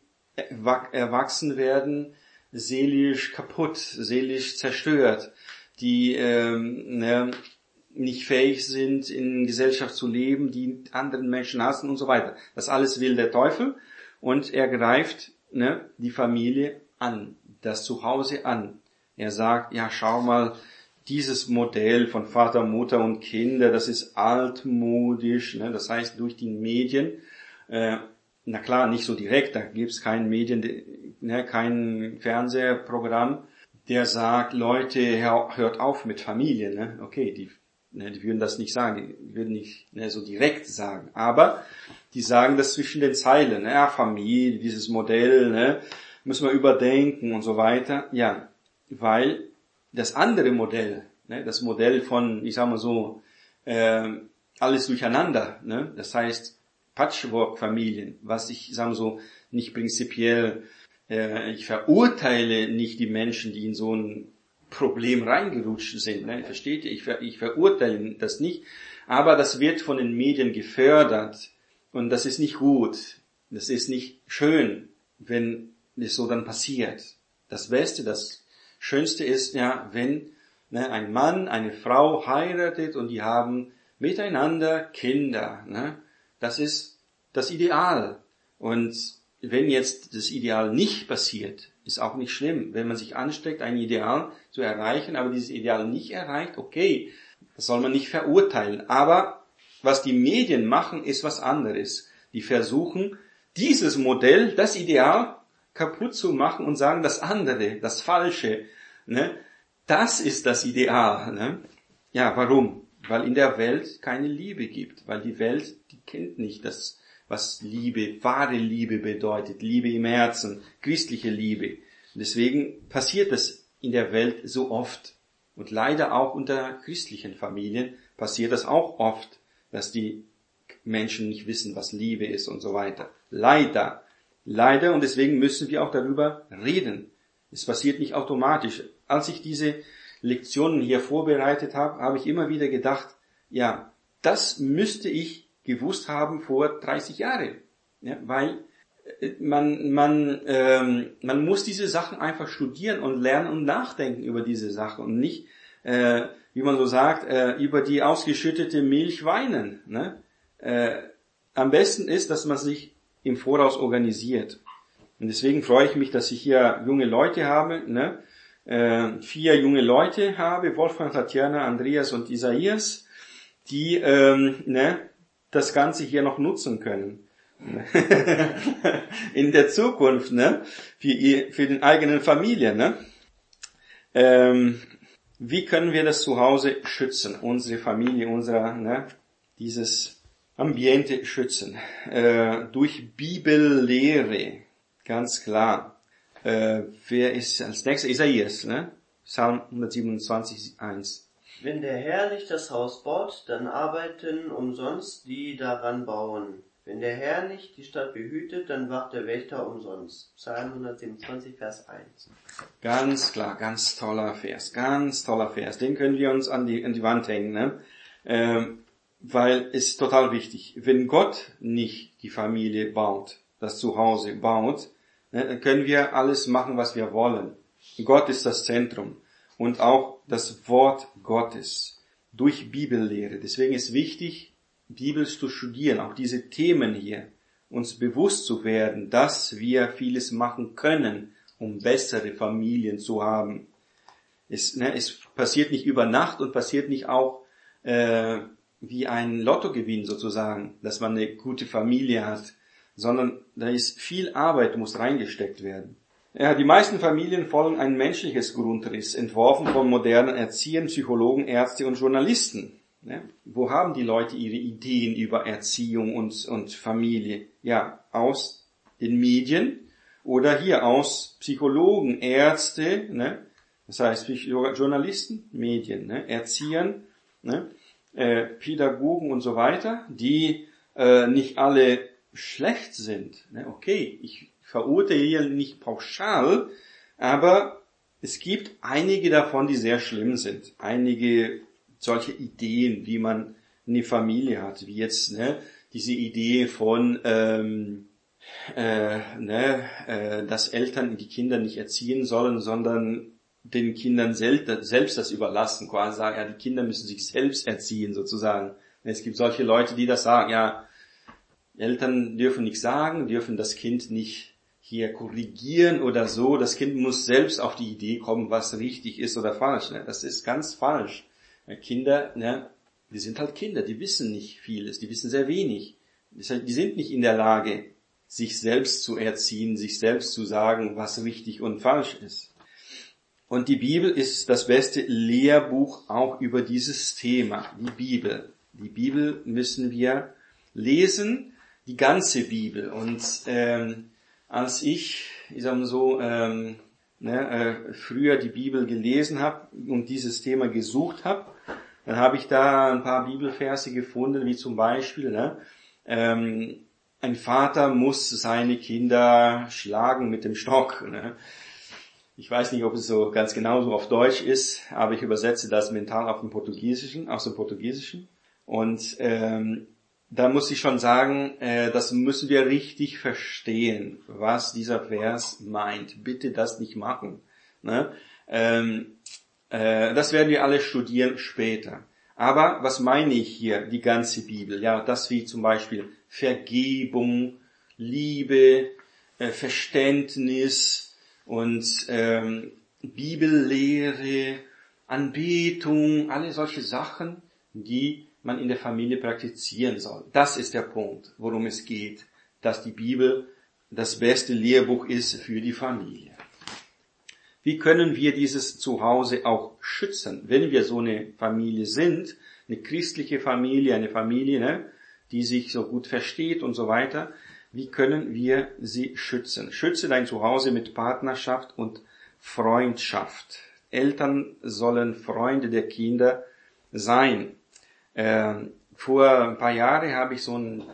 erwachsen werden, seelisch kaputt, seelisch zerstört, die ähm, ne, nicht fähig sind, in Gesellschaft zu leben, die anderen Menschen hassen und so weiter. Das alles will der Teufel, und er greift, ne, die Familie an, das Zuhause an. Er sagt, ja, schau mal, dieses Modell von Vater, Mutter und Kinder, das ist altmodisch, ne, das heißt durch die Medien, äh, na klar, nicht so direkt, da gibt's kein Medien, ne, kein Fernsehprogramm, der sagt, Leute, hört auf mit Familie, ne? Okay, die, ne, die würden das nicht sagen, die würden nicht, ne, so direkt sagen, aber die sagen das zwischen den Zeilen, ne? Ja, Familie, dieses Modell, ne, müssen wir überdenken und so weiter. Ja, weil das andere Modell, ne, das Modell von, ich sag mal so, äh, alles durcheinander, ne, das heißt Patchwork-Familien, was ich, sag mal so, nicht prinzipiell, äh, ich verurteile nicht die Menschen, die in so ein Problem reingerutscht sind, ne? Versteht ihr? Ich, ver, ich verurteile das nicht, aber das wird von den Medien gefördert, und das ist nicht gut, das ist nicht schön, wenn es so dann passiert. Das Beste, das Schönste ist ja, wenn, ne, ein Mann, eine Frau heiratet und die haben miteinander Kinder, ne? Das ist das Ideal. Und wenn jetzt das Ideal nicht passiert, ist auch nicht schlimm. Wenn man sich anstrengt, ein Ideal zu erreichen, aber dieses Ideal nicht erreicht, okay, das soll man nicht verurteilen. Aber was die Medien machen, ist was anderes. Die versuchen, dieses Modell, das Ideal, kaputt zu machen und sagen, das andere, das Falsche, ne, das ist das Ideal. Ne? Ja, warum? Weil in der Welt keine Liebe gibt, weil die Welt, die kennt nicht das, was Liebe, wahre Liebe bedeutet, Liebe im Herzen, christliche Liebe. Und deswegen passiert das in der Welt so oft. Und leider auch unter christlichen Familien passiert das auch oft, dass die Menschen nicht wissen, was Liebe ist und so weiter. Leider. Leider, und deswegen müssen wir auch darüber reden. Es passiert nicht automatisch. Als ich diese Lektionen hier vorbereitet habe, habe ich immer wieder gedacht, ja, das müsste ich gewusst haben vor dreißig Jahren, ja, weil man man ähm, man muss diese Sachen einfach studieren und lernen und nachdenken über diese Sachen und nicht, äh, wie man so sagt, äh, über die ausgeschüttete Milch weinen. Ne? Äh, am besten ist, dass man sich im Voraus organisiert. Und deswegen freue ich mich, dass ich hier junge Leute habe, ne? Äh, vier junge Leute habe, Wolfgang, Tatjana, Andreas und Isaias, die ähm, ne, das Ganze hier noch nutzen können. In der Zukunft, ne? Für, ihr, für den eigenen Familie, ne? Ähm, wie können wir das Zuhause schützen? Unsere Familie, unser, ne? Dieses Ambiente schützen. Äh, durch Bibellehre. Ganz klar. Äh, wer ist als nächster? Isaias, ne? Psalm hundertsiebenundzwanzig, eins. Wenn der Herr nicht das Haus baut, dann arbeiten umsonst die daran bauen. Wenn der Herr nicht die Stadt behütet, dann wacht der Wächter umsonst. Psalm hundertsiebenundzwanzig, Vers eins. Ganz klar, ganz toller Vers, ganz toller Vers. Den können wir uns an die, an die Wand hängen, ne? Ähm, weil es ist total wichtig. Wenn Gott nicht die Familie baut, das Zuhause baut, ne, dann können wir alles machen, was wir wollen. Gott ist das Zentrum. Und auch das Wort Gottes durch Bibellehre. Deswegen ist wichtig, Bibel zu studieren, auch diese Themen hier, uns bewusst zu werden, dass wir vieles machen können, um bessere Familien zu haben. Es, ne, es passiert nicht über Nacht und passiert nicht auch äh, wie ein Lottogewinn sozusagen, dass man eine gute Familie hat, sondern da ist viel Arbeit, muss reingesteckt werden. Ja, die meisten Familien folgen ein menschliches Grundriss, entworfen von modernen Erziehern, Psychologen, Ärzte und Journalisten. Ja, wo haben die Leute ihre Ideen über Erziehung und, und Familie? Ja, aus den Medien oder hier aus Psychologen, Ärzte, ne? Das heißt Journalisten, Medien, ne? Erziehern, ne? Äh, Pädagogen und so weiter, die äh, nicht alle schlecht sind. Ne? Okay, ich verurteile hier nicht pauschal, aber es gibt einige davon, die sehr schlimm sind. Einige solche Ideen, wie man eine Familie hat, wie jetzt ne, diese Idee von, ähm, äh, ne, äh, dass Eltern die Kinder nicht erziehen sollen, sondern den Kindern selbst das überlassen, quasi sagen, ja, die Kinder müssen sich selbst erziehen, sozusagen. Es gibt solche Leute, die das sagen, ja, Eltern dürfen nichts sagen, dürfen das Kind nicht hier korrigieren oder so, das Kind muss selbst auf die Idee kommen, was richtig ist oder falsch. Ne? Das ist ganz falsch. Kinder, ne, die sind halt Kinder, die wissen nicht vieles, die wissen sehr wenig. Die sind nicht in der Lage, sich selbst zu erziehen, sich selbst zu sagen, was richtig und falsch ist. Und die Bibel ist das beste Lehrbuch auch über dieses Thema, die Bibel. Die Bibel müssen wir lesen, die ganze Bibel. Und ähm, als ich, ich sag mal so, ähm, ne, äh, früher die Bibel gelesen habe und dieses Thema gesucht habe, dann habe ich da ein paar Bibelverse gefunden, wie zum Beispiel, ne, ähm, ein Vater muss seine Kinder schlagen mit dem Stock. Ne. Ich weiß nicht, ob es so ganz genau so auf Deutsch ist, aber ich übersetze das mental auf dem Portugiesischen, aus dem Portugiesischen. Und ähm, da muss ich schon sagen, äh, das müssen wir richtig verstehen, was dieser Vers meint. Bitte das nicht machen. Ne? Ähm, äh, das werden wir alle studieren später. Aber was meine ich hier, die ganze Bibel? Ja, das wie zum Beispiel Vergebung, Liebe, äh, Verständnis, und ähm, Bibellehre, Anbetung, alle solche Sachen, die man in der Familie praktizieren soll. Das ist der Punkt, worum es geht, dass die Bibel das beste Lehrbuch ist für die Familie. Wie können wir dieses Zuhause auch schützen, wenn wir so eine Familie sind, eine christliche Familie, eine Familie, ne, die sich so gut versteht und so weiter? Wie können wir sie schützen? Schütze dein Zuhause mit Partnerschaft und Freundschaft. Eltern sollen Freunde der Kinder sein. Ähm, vor ein paar Jahren habe ich so einen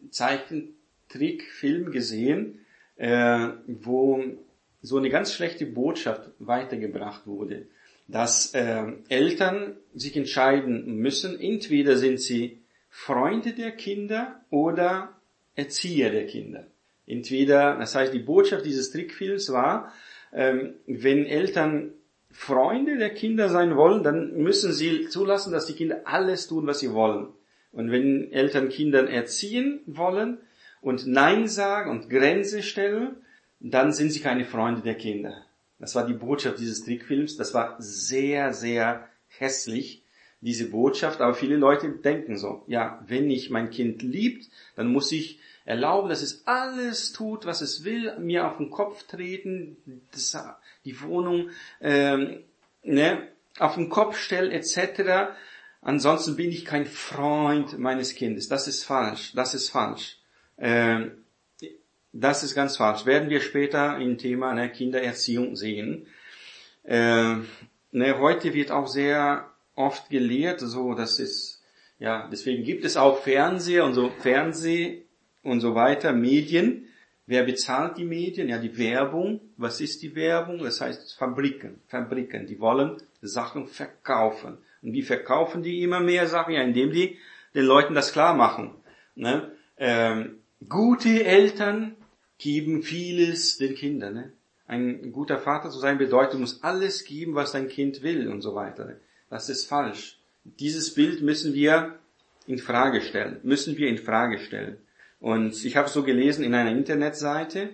Zeichentrickfilm gesehen, äh, wo so eine ganz schlechte Botschaft weitergebracht wurde, dass äh, Eltern sich entscheiden müssen, entweder sind sie Freunde der Kinder oder Erzieher der Kinder. Entweder, das heißt, die Botschaft dieses Trickfilms war, ähm, wenn Eltern Freunde der Kinder sein wollen, dann müssen sie zulassen, dass die Kinder alles tun, was sie wollen. Und wenn Eltern Kindern erziehen wollen und Nein sagen und Grenze stellen, dann sind sie keine Freunde der Kinder. Das war die Botschaft dieses Trickfilms. Das war sehr, sehr hässlich, diese Botschaft, aber viele Leute denken so, ja, wenn ich mein Kind liebt, dann muss ich erlauben, dass es alles tut, was es will, mir auf den Kopf treten, das, die Wohnung ähm, ne, auf den Kopf stellen et cetera. Ansonsten bin ich kein Freund meines Kindes. Das ist falsch, das ist falsch. Ähm, das ist ganz falsch. Werden wir später im Thema ne, Kindererziehung sehen. Ähm, ne, heute wird auch sehr oft gelehrt, so, das ist, ja, deswegen gibt es auch Fernseher und so, Fernseh und so weiter, Medien. Wer bezahlt die Medien? Ja, die Werbung. Was ist die Werbung? Das heißt Fabriken, Fabriken, die wollen Sachen verkaufen. Und wie verkaufen die immer mehr Sachen? Ja, indem die den Leuten das klar machen. Ne? Ähm, gute Eltern geben vieles den Kindern. Ne? Ein guter Vater zu sein bedeutet, du musst alles geben, was dein Kind will und so weiter. Ne? Das ist falsch. Dieses Bild müssen wir in Frage stellen. Müssen wir in Frage stellen. Und ich habe so gelesen in einer Internetseite,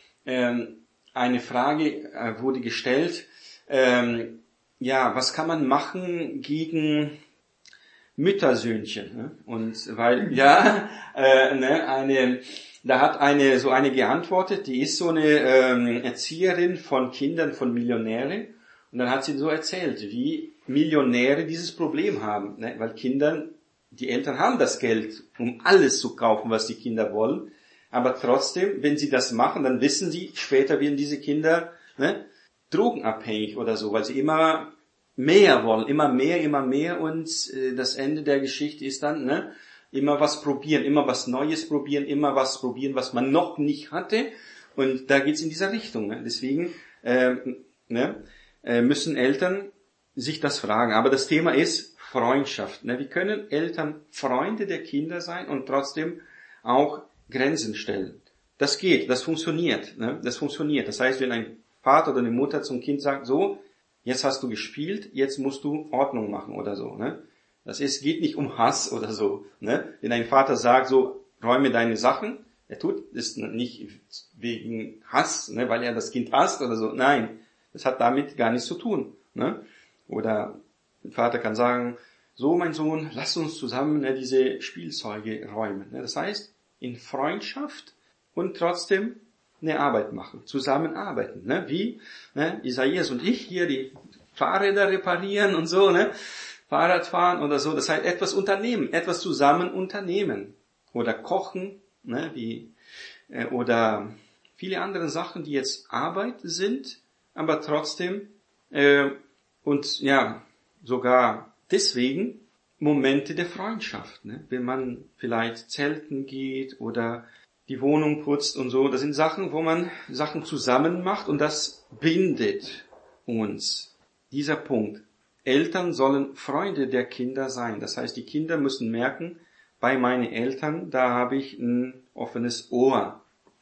ähm, eine Frage äh, wurde gestellt, ähm, ja, was kann man machen gegen Müttersöhnchen? Ne? Und weil, ja, äh, ne, eine, da hat eine, so eine geantwortet, die ist so eine ähm, Erzieherin von Kindern von Millionären. Und dann hat sie so erzählt, wie Millionäre dieses Problem haben, ne? Weil Kindern, die Eltern haben das Geld, um alles zu kaufen, was die Kinder wollen. Aber trotzdem, wenn sie das machen, dann wissen sie, später werden diese Kinder ne, drogenabhängig oder so, weil sie immer mehr wollen, immer mehr, immer mehr. Und äh, das Ende der Geschichte ist dann, ne, immer was probieren, immer was Neues probieren, immer was probieren, was man noch nicht hatte. Und da geht's in dieser Richtung. Ne? Deswegen äh, ne, äh, müssen Eltern sich das fragen. Aber das Thema ist Freundschaft. Ne? Wie können Eltern Freunde der Kinder sein und trotzdem auch Grenzen stellen? Das geht, das funktioniert. Ne? Das funktioniert. Das heißt, wenn ein Vater oder eine Mutter zum Kind sagt, so, jetzt hast du gespielt, jetzt musst du Ordnung machen oder so. Ne? Das ist, geht nicht um Hass oder so. Ne? Wenn ein Vater sagt, so, räume deine Sachen, er tut es nicht wegen Hass, ne, weil er das Kind hasst oder so. Nein, das hat damit gar nichts zu tun. Ne? Oder ein Vater kann sagen, so mein Sohn, lass uns zusammen ne, diese Spielzeuge räumen. Ne? Das heißt, in Freundschaft und trotzdem eine Arbeit machen, zusammenarbeiten. Ne? Wie ne, Isaias und ich hier die Fahrräder reparieren und so, ne? Fahrrad fahren oder so. Das heißt, etwas unternehmen, etwas zusammen unternehmen. Oder kochen, ne? Wie, äh, oder viele andere Sachen, die jetzt Arbeit sind, aber trotzdem äh, und ja, sogar deswegen Momente der Freundschaft, ne? Wenn man vielleicht zelten geht oder die Wohnung putzt und so. Das sind Sachen, wo man Sachen zusammen macht und das bindet uns. Dieser Punkt. Eltern sollen Freunde der Kinder sein. Das heißt, die Kinder müssen merken, bei meinen Eltern, da habe ich ein offenes Ohr.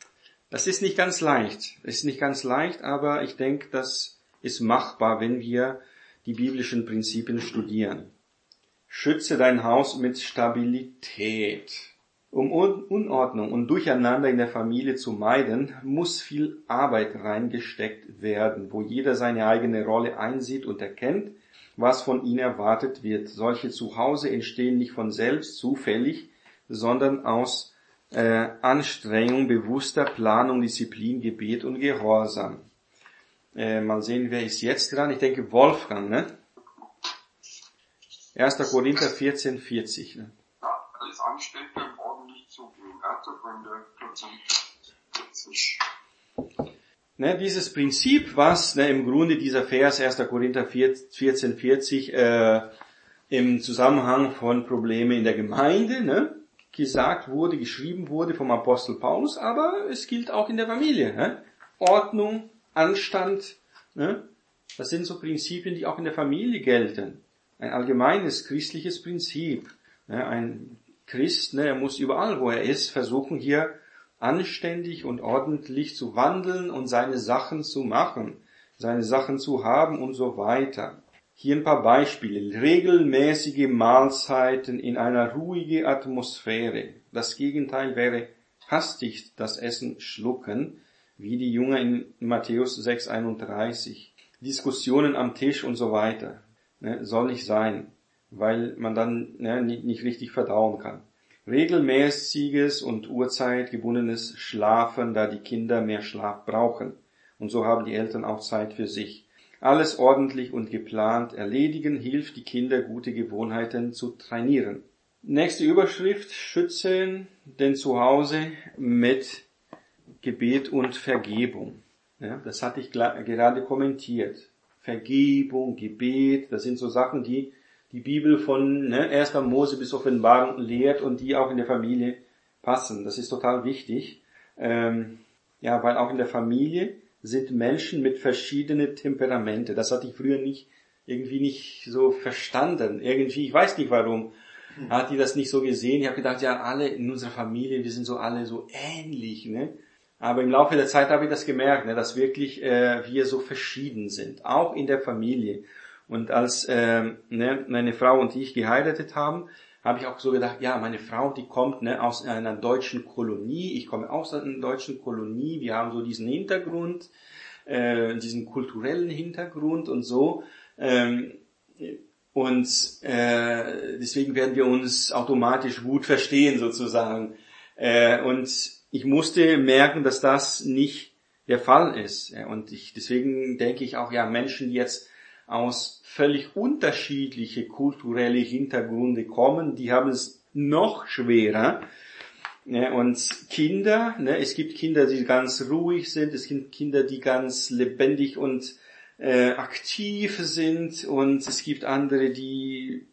Das ist nicht ganz leicht. Das ist nicht ganz leicht, aber ich denke, das ist machbar, wenn wir die biblischen Prinzipien studieren. Schütze dein Haus mit Stabilität. Um Unordnung und Durcheinander in der Familie zu meiden, muss viel Arbeit reingesteckt werden, wo jeder seine eigene Rolle einsieht und erkennt, was von ihm erwartet wird. Solche Zuhause entstehen nicht von selbst zufällig, sondern aus äh, Anstrengung, bewusster Planung, Disziplin, Gebet und Gehorsam. Äh, mal sehen, wer ist jetzt dran? Ich denke Wolfgang, ne? erster Korinther vierzehn, vierzig. Ne? Ja, alles ansteht beim ordentlich zugehen. erster Korinther vierzehn, vierzig. Ne, dieses Prinzip, was ne, im Grunde dieser Vers erster Korinther vierzehn, vierzig äh, im Zusammenhang von Problemen in der Gemeinde ne, gesagt wurde, geschrieben wurde vom Apostel Paulus, aber es gilt auch in der Familie. Ne? Ordnung, Anstand, ne? Das sind so Prinzipien, die auch in der Familie gelten. Ein allgemeines christliches Prinzip. Ne? Ein Christ, ne, er muss überall, wo er ist, versuchen hier anständig und ordentlich zu wandeln und seine Sachen zu machen, seine Sachen zu haben und so weiter. Hier ein paar Beispiele. Regelmäßige Mahlzeiten in einer ruhigen Atmosphäre. Das Gegenteil wäre hastig das Essen schlucken, wie die Jünger in Matthäus sechs, einunddreißig. Diskussionen am Tisch und so weiter. Ne, soll nicht sein, weil man dann ne, nicht, nicht richtig verdauen kann. Regelmäßiges und uhrzeitgebundenes Schlafen, da die Kinder mehr Schlaf brauchen. Und so haben die Eltern auch Zeit für sich. Alles ordentlich und geplant erledigen hilft, die Kinder gute Gewohnheiten zu trainieren. Nächste Überschrift, schützen den Zuhause mit Gebet und Vergebung. Ja, das hatte ich gerade kommentiert. Vergebung, Gebet, das sind so Sachen, die die Bibel von ne, erster Mose bis Offenbarung lehrt und die auch in der Familie passen. Das ist total wichtig. Ähm, ja, weil auch in der Familie sind Menschen mit verschiedenen Temperamente. Das hatte ich früher nicht irgendwie nicht so verstanden. Irgendwie, ich weiß nicht warum, hat die das nicht so gesehen. Ich habe gedacht, ja, alle in unserer Familie, wir sind so alle so ähnlich, ne? Aber im Laufe der Zeit habe ich das gemerkt, ne, dass wirklich äh, wir so verschieden sind, auch in der Familie. Und als äh, ne, meine Frau und ich geheiratet haben, habe ich auch so gedacht, ja, meine Frau, die kommt ne, aus einer deutschen Kolonie, ich komme aus einer deutschen Kolonie, wir haben so diesen Hintergrund, äh, diesen kulturellen Hintergrund und so. Ähm, und äh, deswegen werden wir uns automatisch gut verstehen sozusagen. Äh, und ich musste merken, dass das nicht der Fall ist. Und ich, deswegen denke ich auch, ja, Menschen, die jetzt aus völlig unterschiedliche kulturelle Hintergründe kommen, die haben es noch schwerer. Und Kinder, ne, es gibt Kinder, die ganz ruhig sind, es gibt Kinder, die ganz lebendig und äh, aktiv sind, und es gibt andere, die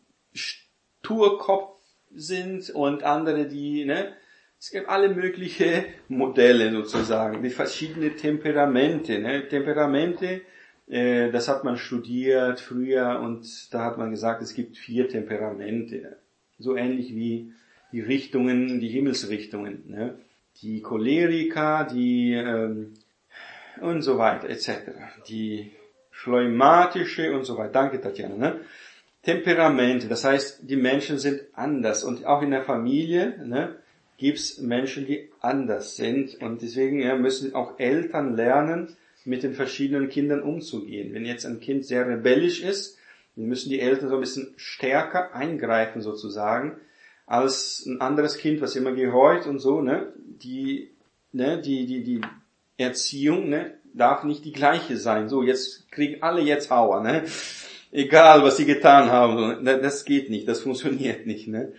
Sturkopf sind, und andere, die, ne, es gibt alle möglichen Modelle sozusagen, die verschiedenen Temperamente, ne, Temperamente, äh, das hat man studiert früher, und da hat man gesagt, es gibt vier Temperamente, so ähnlich wie die Richtungen, die Himmelsrichtungen, ne, die Choleriker, die ähm, und so weiter, et cetera, die phlegmatische und so weiter. Danke, Tatjana. Ne? Temperamente, das heißt, die Menschen sind anders, und auch in der Familie, ne, gibt's Menschen, die anders sind, und deswegen ja, müssen auch Eltern lernen, mit den verschiedenen Kindern umzugehen. Wenn jetzt ein Kind sehr rebellisch ist, dann müssen die Eltern so ein bisschen stärker eingreifen sozusagen, als ein anderes Kind, was immer gehorcht und so, ne, die, ne, die, die, die Erziehung, ne, darf nicht die gleiche sein. So, jetzt kriegen alle jetzt Hauer, ne, egal was sie getan haben, das geht nicht, das funktioniert nicht, ne.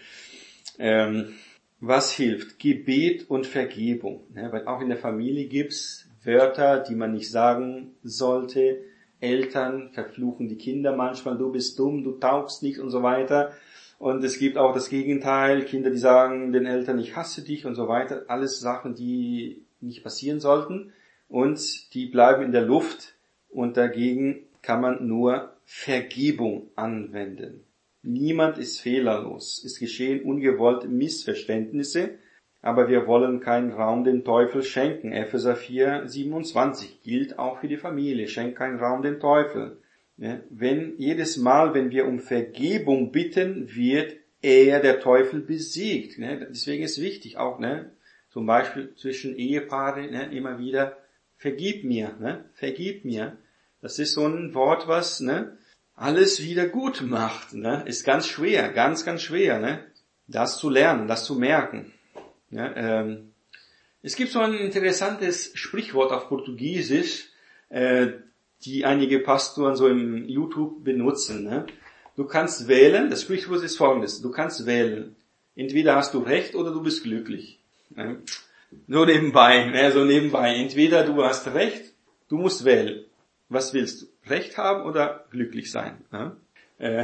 Ähm, was hilft? Gebet und Vergebung, ne, weil auch in der Familie gibt's Wörter, die man nicht sagen sollte. Eltern verfluchen die Kinder manchmal, du bist dumm, du taugst nicht und so weiter. Und es gibt auch das Gegenteil, Kinder, die sagen den Eltern, ich hasse dich und so weiter. Alles Sachen, die nicht passieren sollten, und die bleiben in der Luft, und dagegen kann man nur Vergebung anwenden. Niemand ist fehlerlos. Es geschehen ungewollte Missverständnisse, aber wir wollen keinen Raum dem Teufel schenken. Epheser vier, siebenundzwanzig gilt auch für die Familie. Schenkt keinen Raum dem Teufel. Wenn jedes Mal, wenn wir um Vergebung bitten, wird er, der Teufel, besiegt. Deswegen ist wichtig auch, ne, zum Beispiel zwischen Ehepaaren, ne, immer wieder, vergib mir, ne, vergib mir. Das ist so ein Wort, was, ne, alles wieder gut macht, ne, ist ganz schwer, ganz, ganz schwer, ne, das zu lernen, das zu merken. Ja, ähm, es gibt so ein interessantes Sprichwort auf Portugiesisch, äh, die einige Pastoren so im YouTube benutzen. Ne? Du kannst wählen, das Sprichwort ist folgendes, du kannst wählen, entweder hast du recht oder du bist glücklich. Ne? So nebenbei, ne? so nebenbei, entweder du hast recht, du musst wählen. Was willst du? Recht haben oder glücklich sein? Ne? Äh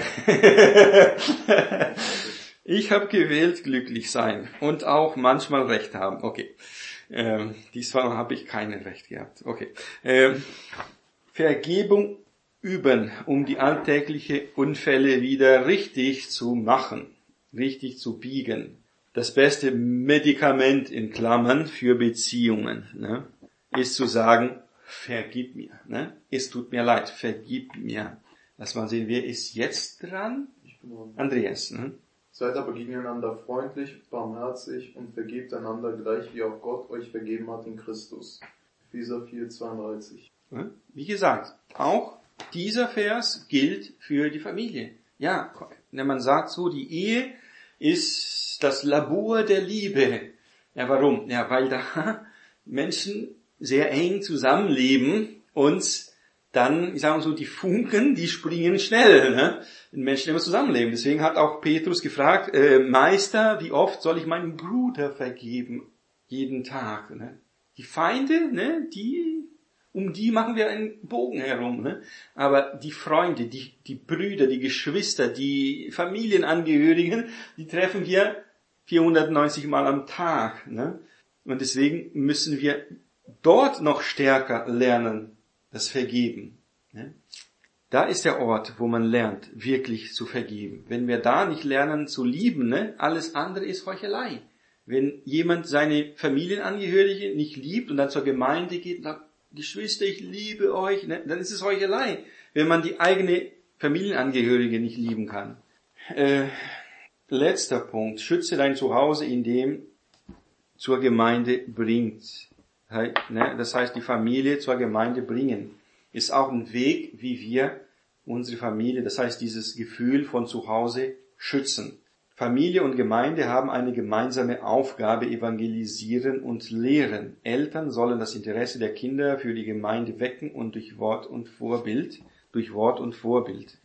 ich habe gewählt, glücklich sein und auch manchmal Recht haben. Okay, ähm, diesmal habe ich kein Recht gehabt. Okay. Ähm, Vergebung üben, um die alltäglichen Unfälle wieder richtig zu machen, richtig zu biegen. Das beste Medikament in Klammern für Beziehungen, ne, ist zu sagen, vergib mir. Ne? Es tut mir leid, vergib mir. Lass mal sehen, wer ist jetzt dran? Ich bin dran. Andreas. Ne? Seid aber gegeneinander freundlich, barmherzig und vergebt einander gleich, wie auch Gott euch vergeben hat in Christus. Epheser vier, zweiunddreißig. Wie gesagt, auch dieser Vers gilt für die Familie. Ja, wenn man sagt so, die Ehe ist das Labor der Liebe. Ja, warum? Ja, weil da Menschen sehr eng zusammenleben und dann, ich sage mal so, die Funken, die springen schnell, ne? Wenn Menschen immer zusammenleben. Deswegen hat auch Petrus gefragt, äh, Meister, wie oft soll ich meinem Bruder vergeben? Jeden Tag, ne? Die Feinde, ne, die, um die machen wir einen Bogen herum, ne? Aber die Freunde, die, die Brüder, die Geschwister, die Familienangehörigen, die treffen wir vierhundertneunzig Mal am Tag, ne? Und deswegen müssen wir dort noch stärker lernen, das Vergeben. Ne? Da ist der Ort, wo man lernt, wirklich zu vergeben. Wenn wir da nicht lernen zu lieben, ne, alles andere ist Heuchelei. Wenn jemand seine Familienangehörige nicht liebt und dann zur Gemeinde geht und sagt, Geschwister, ich liebe euch, ne, dann ist es Heuchelei, wenn man die eigene Familienangehörige nicht lieben kann. Äh, letzter Punkt. Schütze dein Zuhause, indem zur Gemeinde bringt. Das heißt, die Familie zur Gemeinde bringen. Ist auch ein Weg, wie wir unsere Familie, das heißt dieses Gefühl von zu Hause schützen. Familie und Gemeinde haben eine gemeinsame Aufgabe, evangelisieren und lehren. Eltern sollen das Interesse der Kinder für die Gemeinde wecken und durch Wort und Vorbild, durch Wort und Vorbild.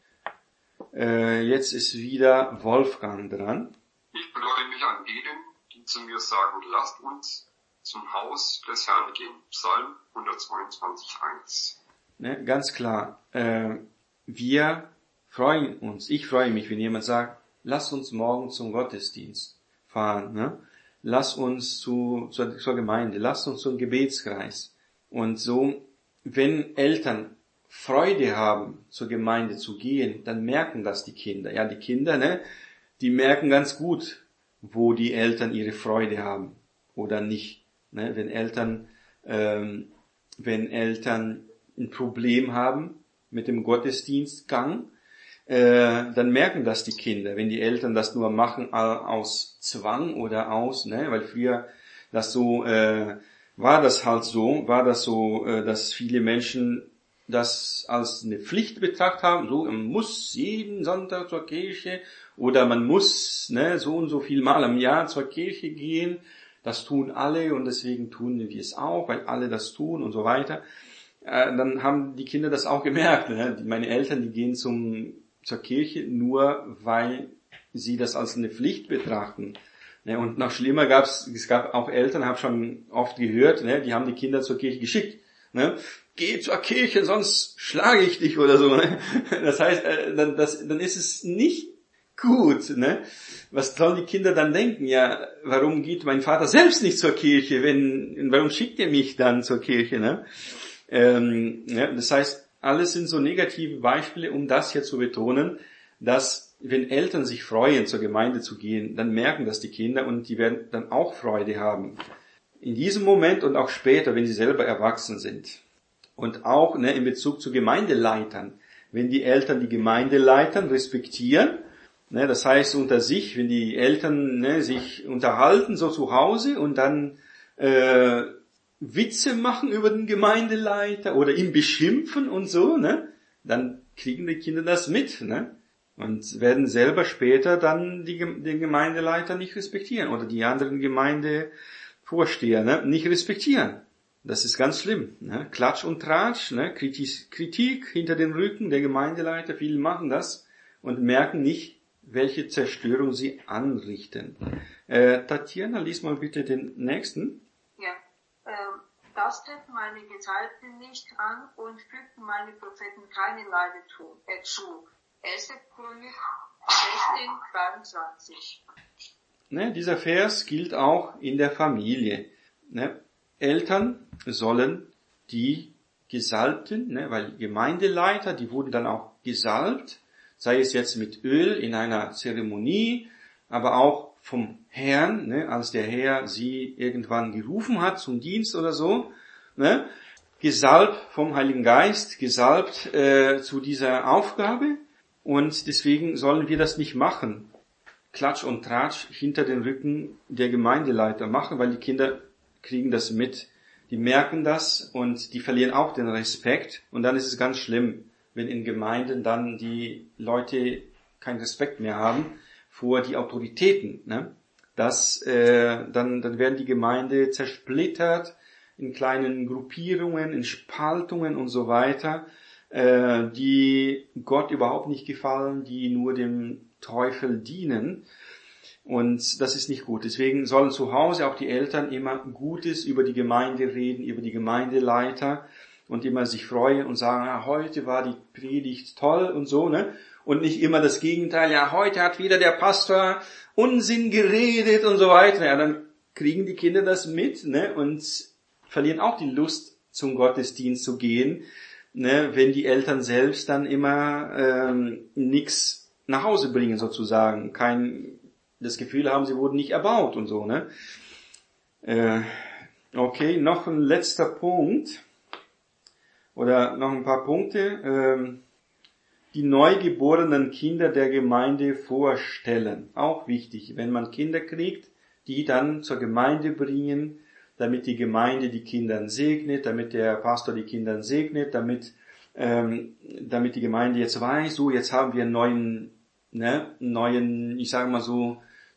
Äh, jetzt ist wieder Wolfgang dran. Ich freue mich an denen, die zu mir sagen, lasst uns zum Haus des Herrn gehen. Psalm hundertzweiundzwanzig, eins. Ne, ganz klar, äh, wir freuen uns, ich freue mich, wenn jemand sagt, lass uns morgen zum Gottesdienst fahren, ne? Lass uns zu, zur, zur Gemeinde, lass uns zum Gebetskreis. Und so, wenn Eltern Freude haben, zur Gemeinde zu gehen, dann merken das die Kinder. Ja, die Kinder, ne, die merken ganz gut, wo die Eltern ihre Freude haben oder nicht. Ne? Wenn Eltern, ähm, wenn Eltern ein Problem haben mit dem Gottesdienstgang, äh, dann merken das die Kinder. Wenn die Eltern das nur machen aus Zwang oder aus, ne, weil früher das so äh, war, das halt so, war das so, äh, dass viele Menschen das als eine Pflicht betrachtet haben, so man muss jeden Sonntag zur Kirche oder man muss ne, so und so viel Mal im Jahr zur Kirche gehen. Das tun alle und deswegen tun wir es auch, weil alle das tun und so weiter. Äh, dann haben die Kinder das auch gemerkt. Ne? Meine Eltern, die gehen zum zur Kirche nur, weil sie das als eine Pflicht betrachten. Ne? Und noch schlimmer gab's, es gab auch Eltern, habe schon oft gehört, ne? Die haben die Kinder zur Kirche geschickt. Ne? Geh zur Kirche, sonst schlage ich dich oder so. Ne? Das heißt, äh, dann, das, dann ist es nicht gut. Ne? Was sollen die Kinder dann denken? Ja, warum geht mein Vater selbst nicht zur Kirche? Wenn, warum schickt er mich dann zur Kirche? Ne? Ähm, ja, das heißt, alles sind so negative Beispiele, um das hier zu betonen, dass wenn Eltern sich freuen, zur Gemeinde zu gehen, dann merken das die Kinder und die werden dann auch Freude haben. In diesem Moment und auch später, wenn sie selber erwachsen sind. Und auch ne, in Bezug zu Gemeindeleitern. Wenn die Eltern die Gemeindeleitern respektieren, ne, das heißt unter sich, wenn die Eltern ne, sich unterhalten, so zu Hause und dann äh, Witze machen über den Gemeindeleiter oder ihn beschimpfen und so, ne, dann kriegen die Kinder das mit, ne, und werden selber später dann die, den Gemeindeleiter nicht respektieren oder die anderen Gemeindevorsteher ne, nicht respektieren. Das ist ganz schlimm. Ne? Klatsch und Tratsch, ne? Kritik, Kritik hinter den Rücken der Gemeindeleiter, viele machen das und merken nicht, welche Zerstörung sie anrichten. Äh, Tatjana, lies mal bitte den nächsten. Ja, ähm, tastet meine Gesalbten nicht an und fügt meine Propheten keine Leide zu. erster Chronik sechzehn, zweiundzwanzig. Ne, dieser Vers gilt auch in der Familie. Ne? Eltern sollen die Gesalbten, ne, weil Gemeindeleiter, die wurden dann auch gesalbt, sei es jetzt mit Öl in einer Zeremonie, aber auch vom Herrn, ne, als der Herr sie irgendwann gerufen hat zum Dienst oder so, ne, gesalbt vom Heiligen Geist, gesalbt äh, zu dieser Aufgabe und deswegen sollen wir das nicht machen. Klatsch und Tratsch hinter den Rücken der Gemeindeleiter machen, weil die Kinder kriegen das mit. Die merken das und die verlieren auch den Respekt. Und dann ist es ganz schlimm, wenn in Gemeinden dann die Leute keinen Respekt mehr haben vor die Autoritäten. Ne? Das, äh, dann, dann werden die Gemeinde zersplittert in kleinen Gruppierungen, in Spaltungen und so weiter, äh, die Gott überhaupt nicht gefallen, die nur dem Teufel dienen. Und das ist nicht gut. Deswegen sollen zu Hause auch die Eltern immer Gutes über die Gemeinde reden, über die Gemeindeleiter und immer sich freuen und sagen, ja, heute war die Predigt toll und so, ne? Und nicht immer das Gegenteil, ja, heute hat wieder der Pastor Unsinn geredet und so weiter. Ja, dann kriegen die Kinder das mit, ne? Und verlieren auch die Lust, zum Gottesdienst zu gehen, ne, wenn die Eltern selbst dann immer ähm, nichts nach Hause bringen sozusagen, kein das Gefühl haben, sie wurden nicht erbaut und so, ne? Äh, okay, noch ein letzter Punkt oder noch ein paar Punkte. Ähm, die neugeborenen Kinder der Gemeinde vorstellen, auch wichtig, wenn man Kinder kriegt, die dann zur Gemeinde bringen, damit die Gemeinde die Kinder segnet, damit der Pastor die Kinder segnet, damit ähm, damit die Gemeinde jetzt weiß, so jetzt haben wir einen neuen, ne, einen neuen, ich sage mal so,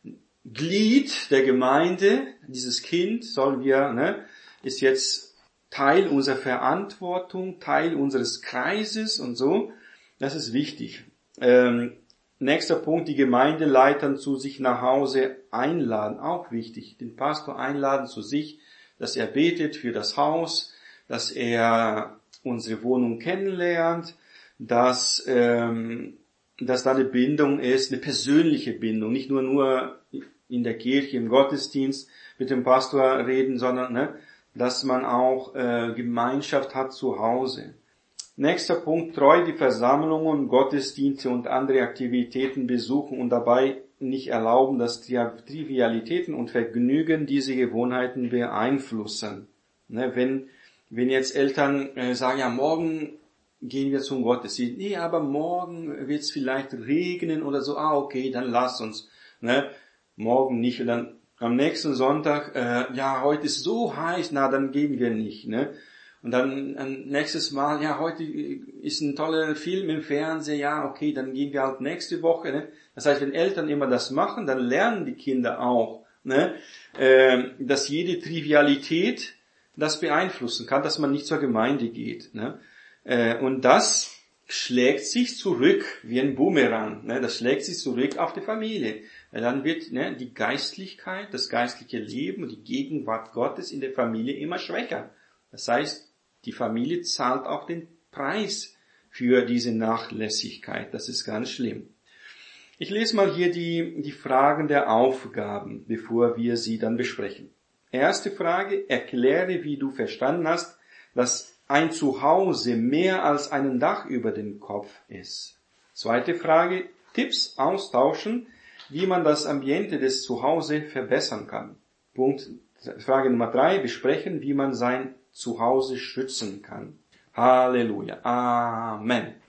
Glied der Gemeinde. Dieses Kind sollen wir, ne, ist jetzt Teil unserer Verantwortung, Teil unseres Kreises und so. Das ist wichtig. Ähm, nächster Punkt, die Gemeindeleitern zu sich nach Hause einladen, auch wichtig. Den Pastor einladen zu sich, dass er betet für das Haus, dass er unsere Wohnung kennenlernt, dass, ähm, dass da eine Bindung ist, eine persönliche Bindung, nicht nur nur in der Kirche, im Gottesdienst mit dem Pastor reden, sondern ne, dass man auch äh, Gemeinschaft hat zu Hause. Nächster Punkt, treu die Versammlungen, Gottesdienste und andere Aktivitäten besuchen und dabei nicht erlauben, dass Trivialitäten und Vergnügen diese Gewohnheiten beeinflussen. Ne, wenn, wenn jetzt Eltern äh, sagen, ja, morgen gehen wir zum Gottesdienst, nee, aber morgen wird es vielleicht regnen oder so, ah, okay, dann lass uns, ne, morgen nicht, und dann am nächsten Sonntag, äh, ja, heute ist so heiß, na, dann gehen wir nicht, ne. Und dann ein nächstes Mal, ja, heute ist ein toller Film im Fernsehen, ja, okay, dann gehen wir halt nächste Woche. Ne? Das heißt, wenn Eltern immer das machen, dann lernen die Kinder auch, ne, äh, dass jede Trivialität das beeinflussen kann, dass man nicht zur Gemeinde geht. Ne? Äh, und das schlägt sich zurück wie ein Boomerang. Ne? Das schlägt sich zurück auf die Familie. Weil dann wird ne, die Geistlichkeit, das geistliche Leben und die Gegenwart Gottes in der Familie immer schwächer. Das heißt, die Familie zahlt auch den Preis für diese Nachlässigkeit. Das ist ganz schlimm. Ich lese mal hier die, die Fragen der Aufgaben, bevor wir sie dann besprechen. Erste Frage, erkläre, wie du verstanden hast, dass ein Zuhause mehr als ein Dach über dem Kopf ist. Zweite Frage, Tipps austauschen, wie man das Ambiente des Zuhause verbessern kann. Punkt, Frage Nummer drei, besprechen, wie man sein Zuhause schützen kann. Halleluja. Amen.